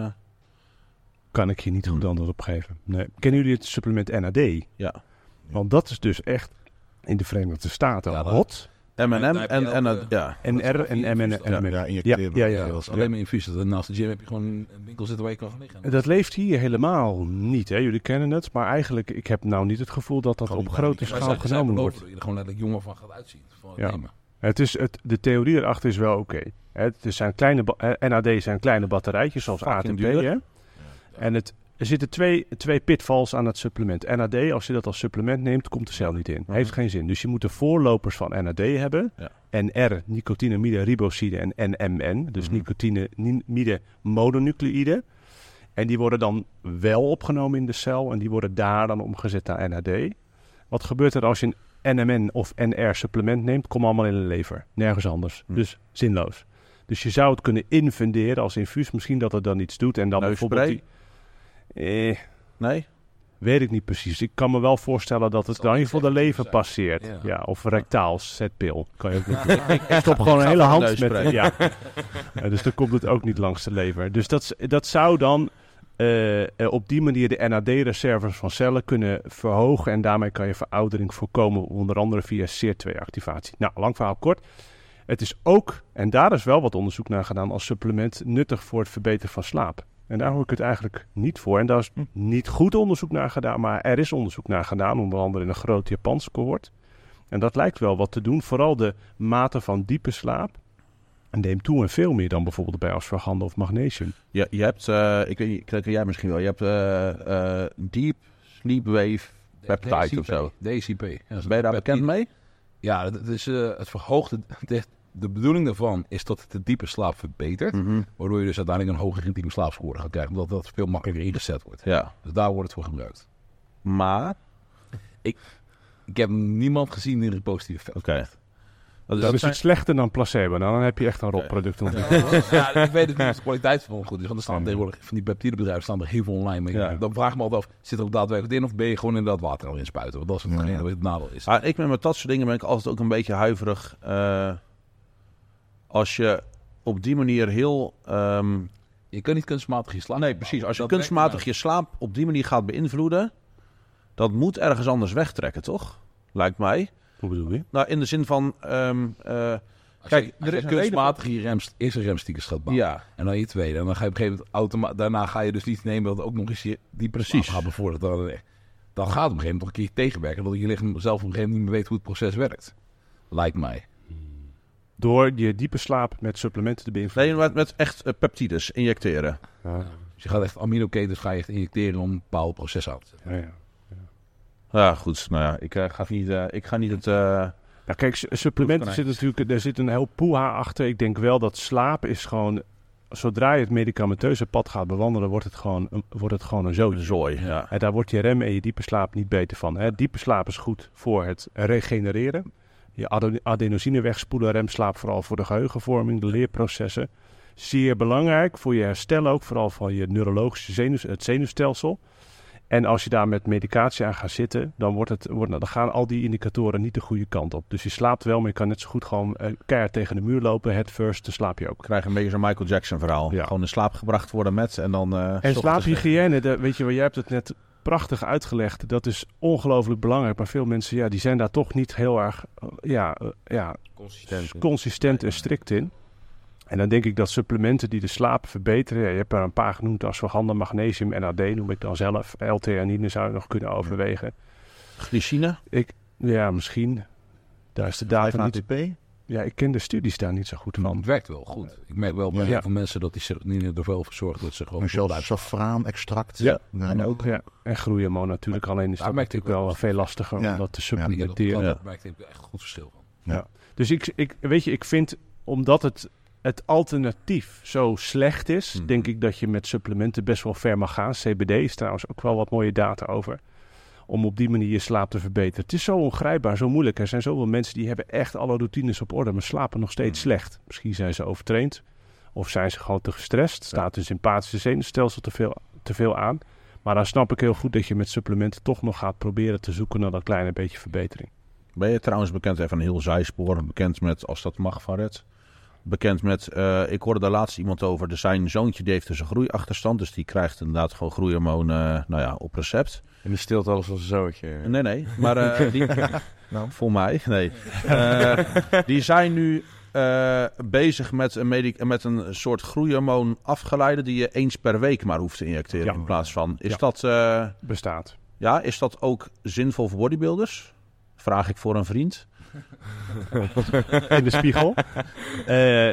Kan ik je niet goed antwoord op geven. Nee. Kennen jullie het supplement N A D? Ja. Want dat is dus echt in de Verenigde Staten ja, hot. M en M en, en, en, ja. en R en M en M. Ja, injecteren. Ja, ja, ja. Dat is alleen maar infuus. Naast de gym heb je gewoon een winkel zitten waar je kan gaan liggen. Dat leeft hier helemaal niet. Hè? Jullie kennen het. Maar eigenlijk, ik heb nou niet het gevoel dat dat op grote schaal genomen wordt. Dat je er gewoon letterlijk jonger van gaat uitzien. Van het ja. nemen. Het is het, de theorie erachter is wel oké. Okay. Zijn kleine N A D zijn kleine batterijtjes zoals A T P. Hè? Ja. En het, er zitten twee, twee pitfalls aan het supplement. N A D, als je dat als supplement neemt, komt de cel niet in. Heeft geen zin. Dus je moet de voorlopers van N A D hebben. Ja. N R, nicotinamide riboside en N M N. Dus mm-hmm. nicotinamide mononucleïden. En die worden dan wel opgenomen in de cel. En die worden daar dan omgezet naar N A D. Wat gebeurt er als je een N M N of N R supplement neemt? Kom allemaal in de lever. Nergens anders. Mm. Dus zinloos. Dus je zou het kunnen infunderen als infuus. Misschien dat het dan iets doet. En dan bijvoorbeeld... Die, eh, nee? Weet ik niet precies. Ik kan me wel voorstellen dat het dan in ieder geval de lever passeert. Ja. Ja, of rectaal, zetpil. Kan je ook niet doen. Ik stop gewoon een hele hand met... Ja. Ja, dus dan komt het ook niet langs de lever. Dus dat, dat zou dan uh, uh, op die manier de N A D-reserves van cellen kunnen verhogen. En daarmee kan je veroudering voorkomen. Onder andere via S E R twee activatie. Nou, lang verhaal kort. Het is ook, en daar is wel wat onderzoek naar gedaan als supplement, nuttig voor het verbeteren van slaap. En daar hoor ik het eigenlijk niet voor. En daar is niet goed onderzoek naar gedaan, maar er is onderzoek naar gedaan, onder andere in een groot Japanse cohort. En dat lijkt wel wat te doen. Vooral de mate van diepe slaap neemt toe en veel meer dan bijvoorbeeld bij ashwagandha of magnesium. Ja, je hebt, uh, ik weet niet, jij misschien wel, je hebt uh, uh, Deep Sleep Wave Peptide D C P, of zo. D C P. Ja, ben je daar bekend mee? Ja, dat is, uh, het verhoogt de, de bedoeling daarvan is dat het de diepe slaap verbetert. Mm-hmm. Waardoor je dus uiteindelijk een hoger intieme slaapscore gaat krijgen. Omdat dat veel makkelijker ingezet wordt. Ja. Dus daar wordt het voor gebruikt. Maar? Ik, ik heb niemand gezien die er positief effect Oké. Okay. Dat is, dat is het slechter dan placebo. Nou, dan heb je echt een rotproduct. Okay. Ja, ja, ik weet het niet of de kwaliteit van goed is. Want er staan tegenwoordig van die peptidebedrijven staan er heel veel online mee. Ja. Dan vraag ik me altijd af, zit er ook daadwerkelijk in of ben je gewoon inderdaad water al in spuiten? Want dat is hetgeen ja. wat het nadeel is. Ah, ik ben met dat soort dingen ben ik altijd ook een beetje huiverig. Uh, als je op die manier heel... Um... Je kunt niet kunstmatig je slaap... Nee, precies. Als je dat kunstmatig je slaap op die manier gaat beïnvloeden, dat moet ergens anders wegtrekken, toch? Lijkt mij. Hoe bedoel je? Nou, in de zin van... Um, uh, kijk, je, er is kunstmatig reden... je rem, eerste remstiekers gaat bouwen. Ja. En dan je tweede. En dan ga je op een gegeven moment automa- daarna ga je dus niet nemen dat ook nog eens je die precies gaat bevorderen. Dan, dan gaat het op een gegeven moment nog een keer tegenwerken. Dat je lichaam zelf op een gegeven moment niet meer weet hoe het proces werkt. Lijkt mij. Door je diepe slaap met supplementen te beïnvloeden. Nee, met, met echt uh, peptides injecteren. Ja. Dus je gaat echt aminoketens ga je echt injecteren om een bepaald proces aan te zetten. Ja, ja. Ja, goed. Nou ja, ik, uh, ga, niet, uh, ik ga niet het... Uh... Ja, kijk, supplementen zitten natuurlijk... Er zit een heel poeha achter. Ik denk wel dat slaap is gewoon... Zodra je het medicamenteuze pad gaat bewandelen, wordt het gewoon een, wordt het gewoon een zootje. zooi. Ja. En daar wordt je rem en je diepe slaap niet beter van. Hè. Diepe slaap is goed voor het regenereren. Je adenosine wegspoelen, remslaap vooral voor de geheugenvorming, de leerprocessen. Zeer belangrijk voor je herstel ook, vooral van je neurologische zenuw, het zenuwstelsel. En als je daar met medicatie aan gaat zitten, dan, wordt het, wordt, dan gaan al die indicatoren niet de goede kant op. Dus je slaapt wel, maar je kan net zo goed gewoon uh, keihard tegen de muur lopen. Head first, dan slaap je ook. Krijg een beetje zo'n Michael Jackson verhaal. Ja. Gewoon in slaap gebracht worden met en dan... Uh, en slaaphygiëne, de, weet je wel, jij hebt het net prachtig uitgelegd. Dat is ongelooflijk belangrijk. Maar veel mensen, ja, die zijn daar toch niet heel erg uh, ja, uh, ja, consistent, consistent en strikt in. En dan denk ik dat supplementen die de slaap verbeteren... Ja, je hebt er een paar genoemd, ashwagandha, magnesium, N A D noem ik dan zelf. L-theanine zou je nog kunnen overwegen. Glycine? Ik, ja, misschien. Daar is de data niet... A T P? Ja, ik ken de studies daar niet zo goed van. Het werkt wel goed. Ik merk wel bij ja. heel veel mensen dat die serotonine er wel voor zorgt dat ze gewoon... Zoals safraan-extract. Ja, en ook. Ja. En groeihormoon natuurlijk. Maar, alleen is dat natuurlijk wel, wel veel lastiger ja. om dat te supplementeren. Ja, dat merkt ik echt goed verschil van. Ja. Dus ik, ik, weet je, ik vind, omdat het... het alternatief zo slecht is, mm-hmm. denk ik dat je met supplementen best wel ver mag gaan. C B D is trouwens ook wel wat mooie data over. om op die manier je slaap te verbeteren. Het is zo ongrijpbaar, zo moeilijk. Er zijn zoveel mensen die hebben echt alle routines op orde, maar slapen nog steeds slecht. Misschien zijn ze overtraind of zijn ze gewoon te gestrest. Staat hun sympathische zenuwstelsel te veel, te veel aan. Maar dan snap ik heel goed dat je met supplementen toch nog gaat proberen te zoeken naar dat kleine beetje verbetering. Ben je trouwens bekend, even een heel zijspoor, bekend met, als dat mag van Red, bekend met, uh, ik hoorde daar laatst iemand over, dus zijn zoontje die heeft dus een groeiachterstand, dus die krijgt inderdaad gewoon groeihormoon, uh, nou ja, op recept. En die stilt alles als een zootje. Nee, nee, maar uh, die, nou, voor mij, nee. Uh, die zijn nu uh, bezig met een, medic- met een soort groeihormoon afgeleide die je eens per week maar hoeft te injecteren Ja. in plaats van. Is Ja. dat, uh, Bestaat. ja, is dat ook zinvol voor bodybuilders? Vraag ik voor een vriend. In de spiegel. uh, uh,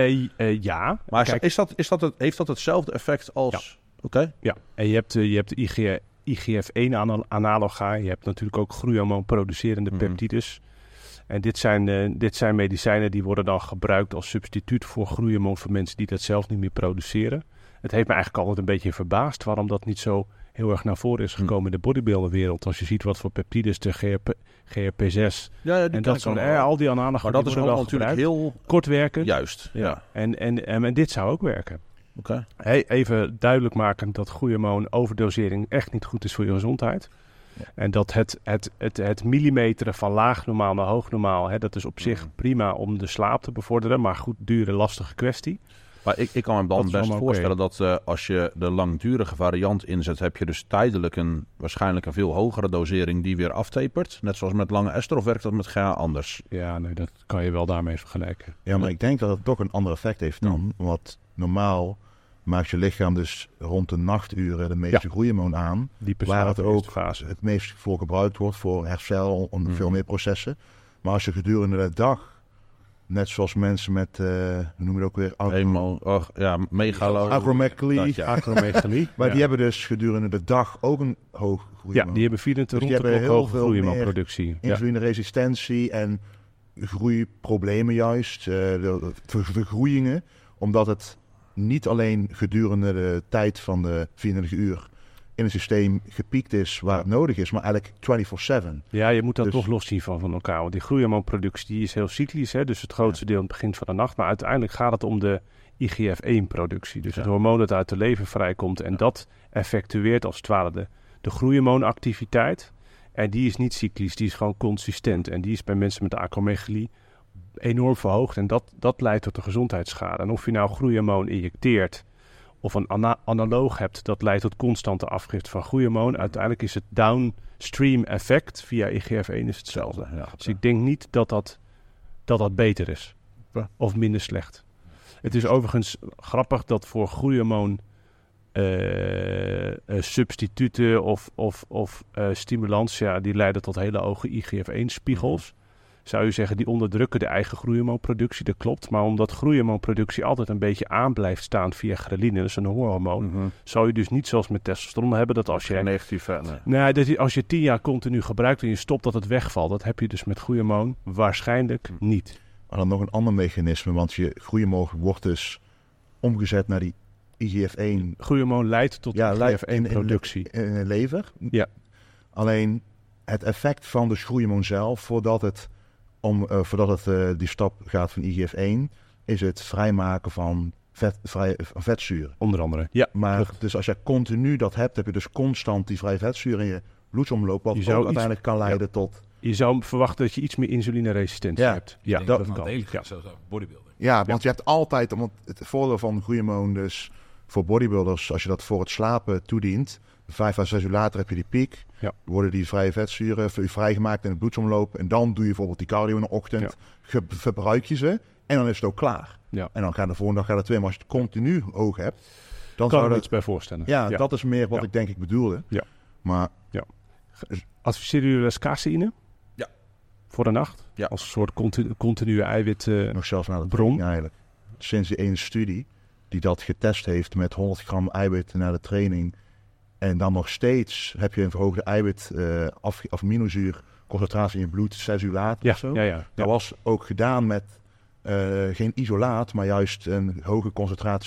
uh, ja. Maar is, Kijk, is dat, is dat het, heeft dat hetzelfde effect als... Oké. Okay. Ja, en je hebt, uh, je hebt de I G F één ana- analoga. Je hebt natuurlijk ook groeihormoon producerende Mhm. peptides. En dit zijn, uh, dit zijn medicijnen die worden dan gebruikt als substituut voor groeihormoon voor mensen die dat zelf niet meer produceren. Het heeft me eigenlijk altijd een beetje verbaasd waarom dat niet zo heel erg naar voren is gekomen in de bodybuilderwereld. Als je ziet wat voor peptides de G R P, G R P zes Ja, ja, die en ken dat ik soort, allemaal. eh, al die analoga, Maar dat die is worden ook wel natuurlijk gebruikt. heel Kort werken. juist. Ja. Ja. En, en, en, en dit zou ook werken. Oké. Hey, even duidelijk maken dat groeihormoon overdosering echt niet goed is voor je gezondheid. Ja. En dat het, het, het, het millimeteren van laag normaal naar hoog normaal, hè, dat is op zich Mm. prima om de slaap te bevorderen, maar goed, dure, lastige kwestie. Maar ik, ik kan me Dat dan is best allemaal voorstellen dat uh, als je de langdurige variant inzet, heb je dus tijdelijk een waarschijnlijk een veel hogere dosering die weer aftapert. Net zoals met lange ester, of werkt dat met G A anders? Ja, nee, dat kan je wel daarmee vergelijken. Ja, maar ik denk dat het toch een ander effect heeft dan. Want normaal maakt je lichaam dus rond de nachturen de meeste Ja. groeihormoon aan. Diepe Waar slaap, het ook eerste fase. het meest voor gebruikt wordt voor herstel en Mhm. veel meer processen. Maar als je gedurende de dag, net zoals mensen met, uh, hoe noem je het ook weer? Agro- Eenmaal, oh, ja, megalo. Acromegalie. Dat, ja. Acromegalie. Maar ja. die hebben dus gedurende de dag ook een hoog ja, groeihormoon. die hebben vierentwintig Dus die rond de hebben klok heel hoge veel groeihormoonproductie. Ja. Insulineresistentie en groeiproblemen juist, uh, de ver- vergroeiingen. Omdat het niet alleen gedurende de tijd van de vierentwintig uur in het systeem gepiekt is waar het nodig is, maar eigenlijk vierentwintig zeven. Ja, je moet dat Dus- toch loszien van, van elkaar. Want die groeihormoonproductie die is heel cyclisch. Hè? Dus het grootste deel in het begin van de nacht. Maar uiteindelijk gaat het om de I G F één productie. Dus Ja. het hormoon dat uit de lever vrijkomt. En dat effectueert als het ware de, de groeihormoonactiviteit. En die is niet cyclisch, die is gewoon consistent. En die is bij mensen met acromegalie enorm verhoogd. En dat, dat leidt tot een gezondheidsschade. En of je nou groeihormoon injecteert of een ana- analoog hebt, dat leidt tot constante afgifte van groeihormoon. Uiteindelijk is het downstream effect via I G F één is hetzelfde. Ja, Dus ik denk niet dat dat, dat, dat beter is. Ja. Of minder slecht. Het is overigens grappig dat voor groeihormoon uh, uh, substituten of, of, of uh, stimulantia, die leiden tot hele hoge I G F één spiegels. Zou je zeggen, die onderdrukken de eigen groeihormoonproductie, dat klopt. Maar omdat groeihormoonproductie altijd een beetje aan blijft staan via ghreline, dat is een hormoon, Mhm. zou je dus niet zoals met testosteron hebben dat als je... Geen negatief, hè, nee. Nee, dat je- als je tien jaar continu gebruikt en je stopt dat het wegvalt, dat heb je dus met groeihormoon waarschijnlijk niet. Maar dan nog een ander mechanisme, want je groeihormoon wordt dus omgezet naar die I G F één Groeihormoon leidt tot Ja, I G leidt F één productie. in de lever. Ja. Alleen het effect van de groeihormoon zelf, voordat het, om, uh, voordat het uh, die stap gaat van I G F één, is het vrijmaken van vet, vrij, van vetzuren. Onder andere. Ja, Maar klopt. dus als je continu dat hebt, heb je dus constant die vrije vetzuren in je bloedsomloop, wat Je ook zou iets- uiteindelijk kan leiden tot... Je zou verwachten dat je iets meer insulineresistentie Ja. hebt. Ik Ja, denk dat, dat kan. nadelig Ja. is, zelfs ook bodybuilding. Ja, want je hebt altijd, want het voordeel van groeihormoon dus voor bodybuilders, als je dat voor het slapen toedient, vijf à zes uur later heb je die piek, Ja. worden die vrije vetzuren vrijgemaakt in het bloedsomloop en dan doe je bijvoorbeeld die cardio in de ochtend, Ja. ge- verbruik je ze en dan is het ook klaar. Ja. En dan gaat de volgende dag gaat het weer, maar als je het continu hoog hebt, dan Kan zou ik me dat... iets bij voorstellen. Ja, dat is meer wat Ja. ik denk ik bedoelde. Ja. Maar Adviseren jullie wel eens caseïne? Ja. Voor de nacht? Ja. Als een soort continu, continue eiwit... eh, nog zelfs naar de Bron? training eigenlijk. Sinds die ene studie die dat getest heeft met honderd gram eiwit naar de training. En dan nog steeds heb je een verhoogde eiwit uh, af, of aminozuur concentratie in je bloed zes uur later ja, of zo. ja, ja, Dat ja. was ook gedaan met uh, geen isolaat, maar juist een hoge concentratie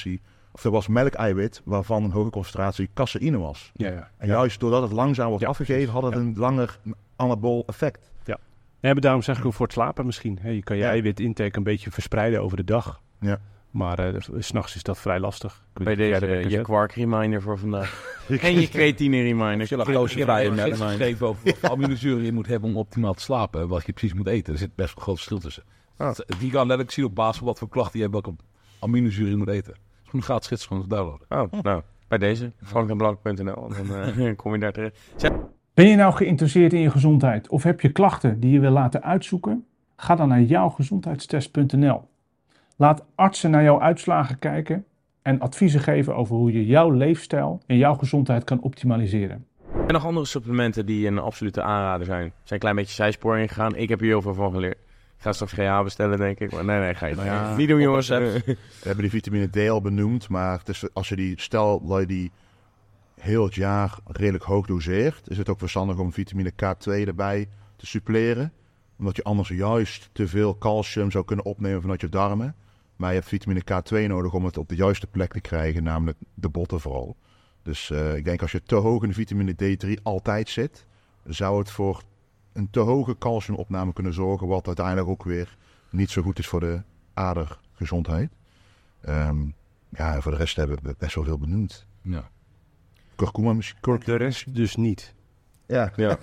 of er was melkeiwit waarvan een hoge concentratie caseïne was. Ja, ja. En juist doordat het langzaam wordt Ja, afgegeven, had het ja. een langer anabool effect. Ja, maar daarom zeg ik ook voor het slapen misschien. Hè, je kan je Ja. eiwit intake een beetje verspreiden over de dag. Ja. Maar uh, 's nachts is dat vrij lastig. Ik weet Bij niet of jij deze er uh, lekker je zet. kwark reminder voor vandaag. en je creatine reminder. Ik heb een gids geschreven over wat voor aminozuren je moet hebben om optimaal te slapen. Wat je precies moet eten. Er zit best wel een groot verschil tussen. Ah. Die kan letterlijk zien op basis van wat voor klachten je hebt, welke aminozuren je moet eten. Dus gewoon gaat gids gewoon te downloaden. Oh, nou, bij deze. frank en blank punt n l. Dan uh, kom je daar terecht. Ben je nou geïnteresseerd in je gezondheid of heb je klachten die je wil laten uitzoeken? Ga dan naar jouw gezondheidstest punt n l. Laat artsen naar jouw uitslagen kijken en adviezen geven over hoe je jouw leefstijl en jouw gezondheid kan optimaliseren. En nog andere supplementen die een absolute aanrader zijn. Er zijn een klein beetje zijspoor ingegaan. Ik heb hier heel veel van geleerd. Ik ga straks G H bestellen, denk ik. Maar nee, nee, ga je Nou ja, niet doen, jongens. We hebben die vitamine D al benoemd, maar het is, als je die, stel dat je die heel het jaar redelijk hoog doseert, is het ook verstandig om vitamine K twee erbij te suppleren. Omdat je anders juist te veel calcium zou kunnen opnemen vanuit je darmen. Maar je hebt vitamine K twee nodig om het op de juiste plek te krijgen, namelijk de botten vooral. Dus uh, ik denk als je te hoog in vitamine D drie altijd zit, zou het voor een te hoge calciumopname kunnen zorgen, wat uiteindelijk ook weer niet zo goed is voor de adergezondheid. Um, ja, en voor de rest hebben we best wel veel benoemd. Ja. Kurkuma misschien. Kurk... De rest dus niet. Ja. Ja.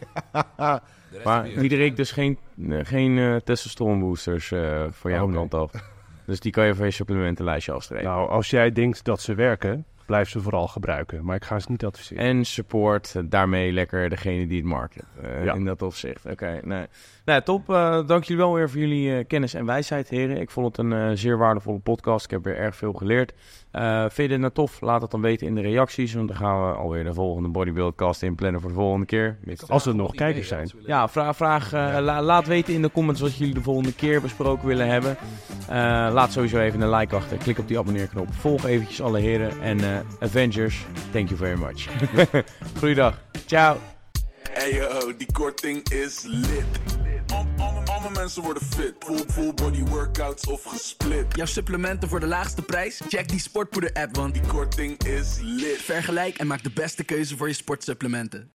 Maar Diederik, dus geen, uh, geen uh, testosteronboosters uh, voor jouw Oh, nee. kant af. Dus die kan je van je supplementenlijstje afstrepen. Nou, als jij denkt dat ze werken, blijf ze vooral gebruiken. Maar ik ga ze niet adviseren. En support uh, daarmee lekker degene die het market. Uh, Ja. In dat opzicht. Oké, okay, nee. Nou, top. Uh, dank jullie wel weer voor jullie uh, kennis en wijsheid, heren. Ik vond het een uh, zeer waardevolle podcast. Ik heb weer erg veel geleerd. Uh, vind je dit nou tof? Laat het dan weten in de reacties. Want dan gaan we alweer de volgende bodybuildcast inplannen voor de volgende keer. Als er nog kijkers zijn. Ja, vraag, vraag uh, la, laat weten in de comments wat jullie de volgende keer besproken willen hebben. Uh, laat sowieso even een like achter. Klik op die abonneerknop. Volg eventjes alle heren. En uh, Avengers, thank you very much. Goeiedag. Ciao. Hey yo, die korting is lit. Al- Alle alle mensen worden fit. Full, full body workouts of gesplit. Jouw supplementen voor de laagste prijs? Check die Sportpoeder app, want Die korting is lit. vergelijk en maak de beste keuze voor je sportsupplementen.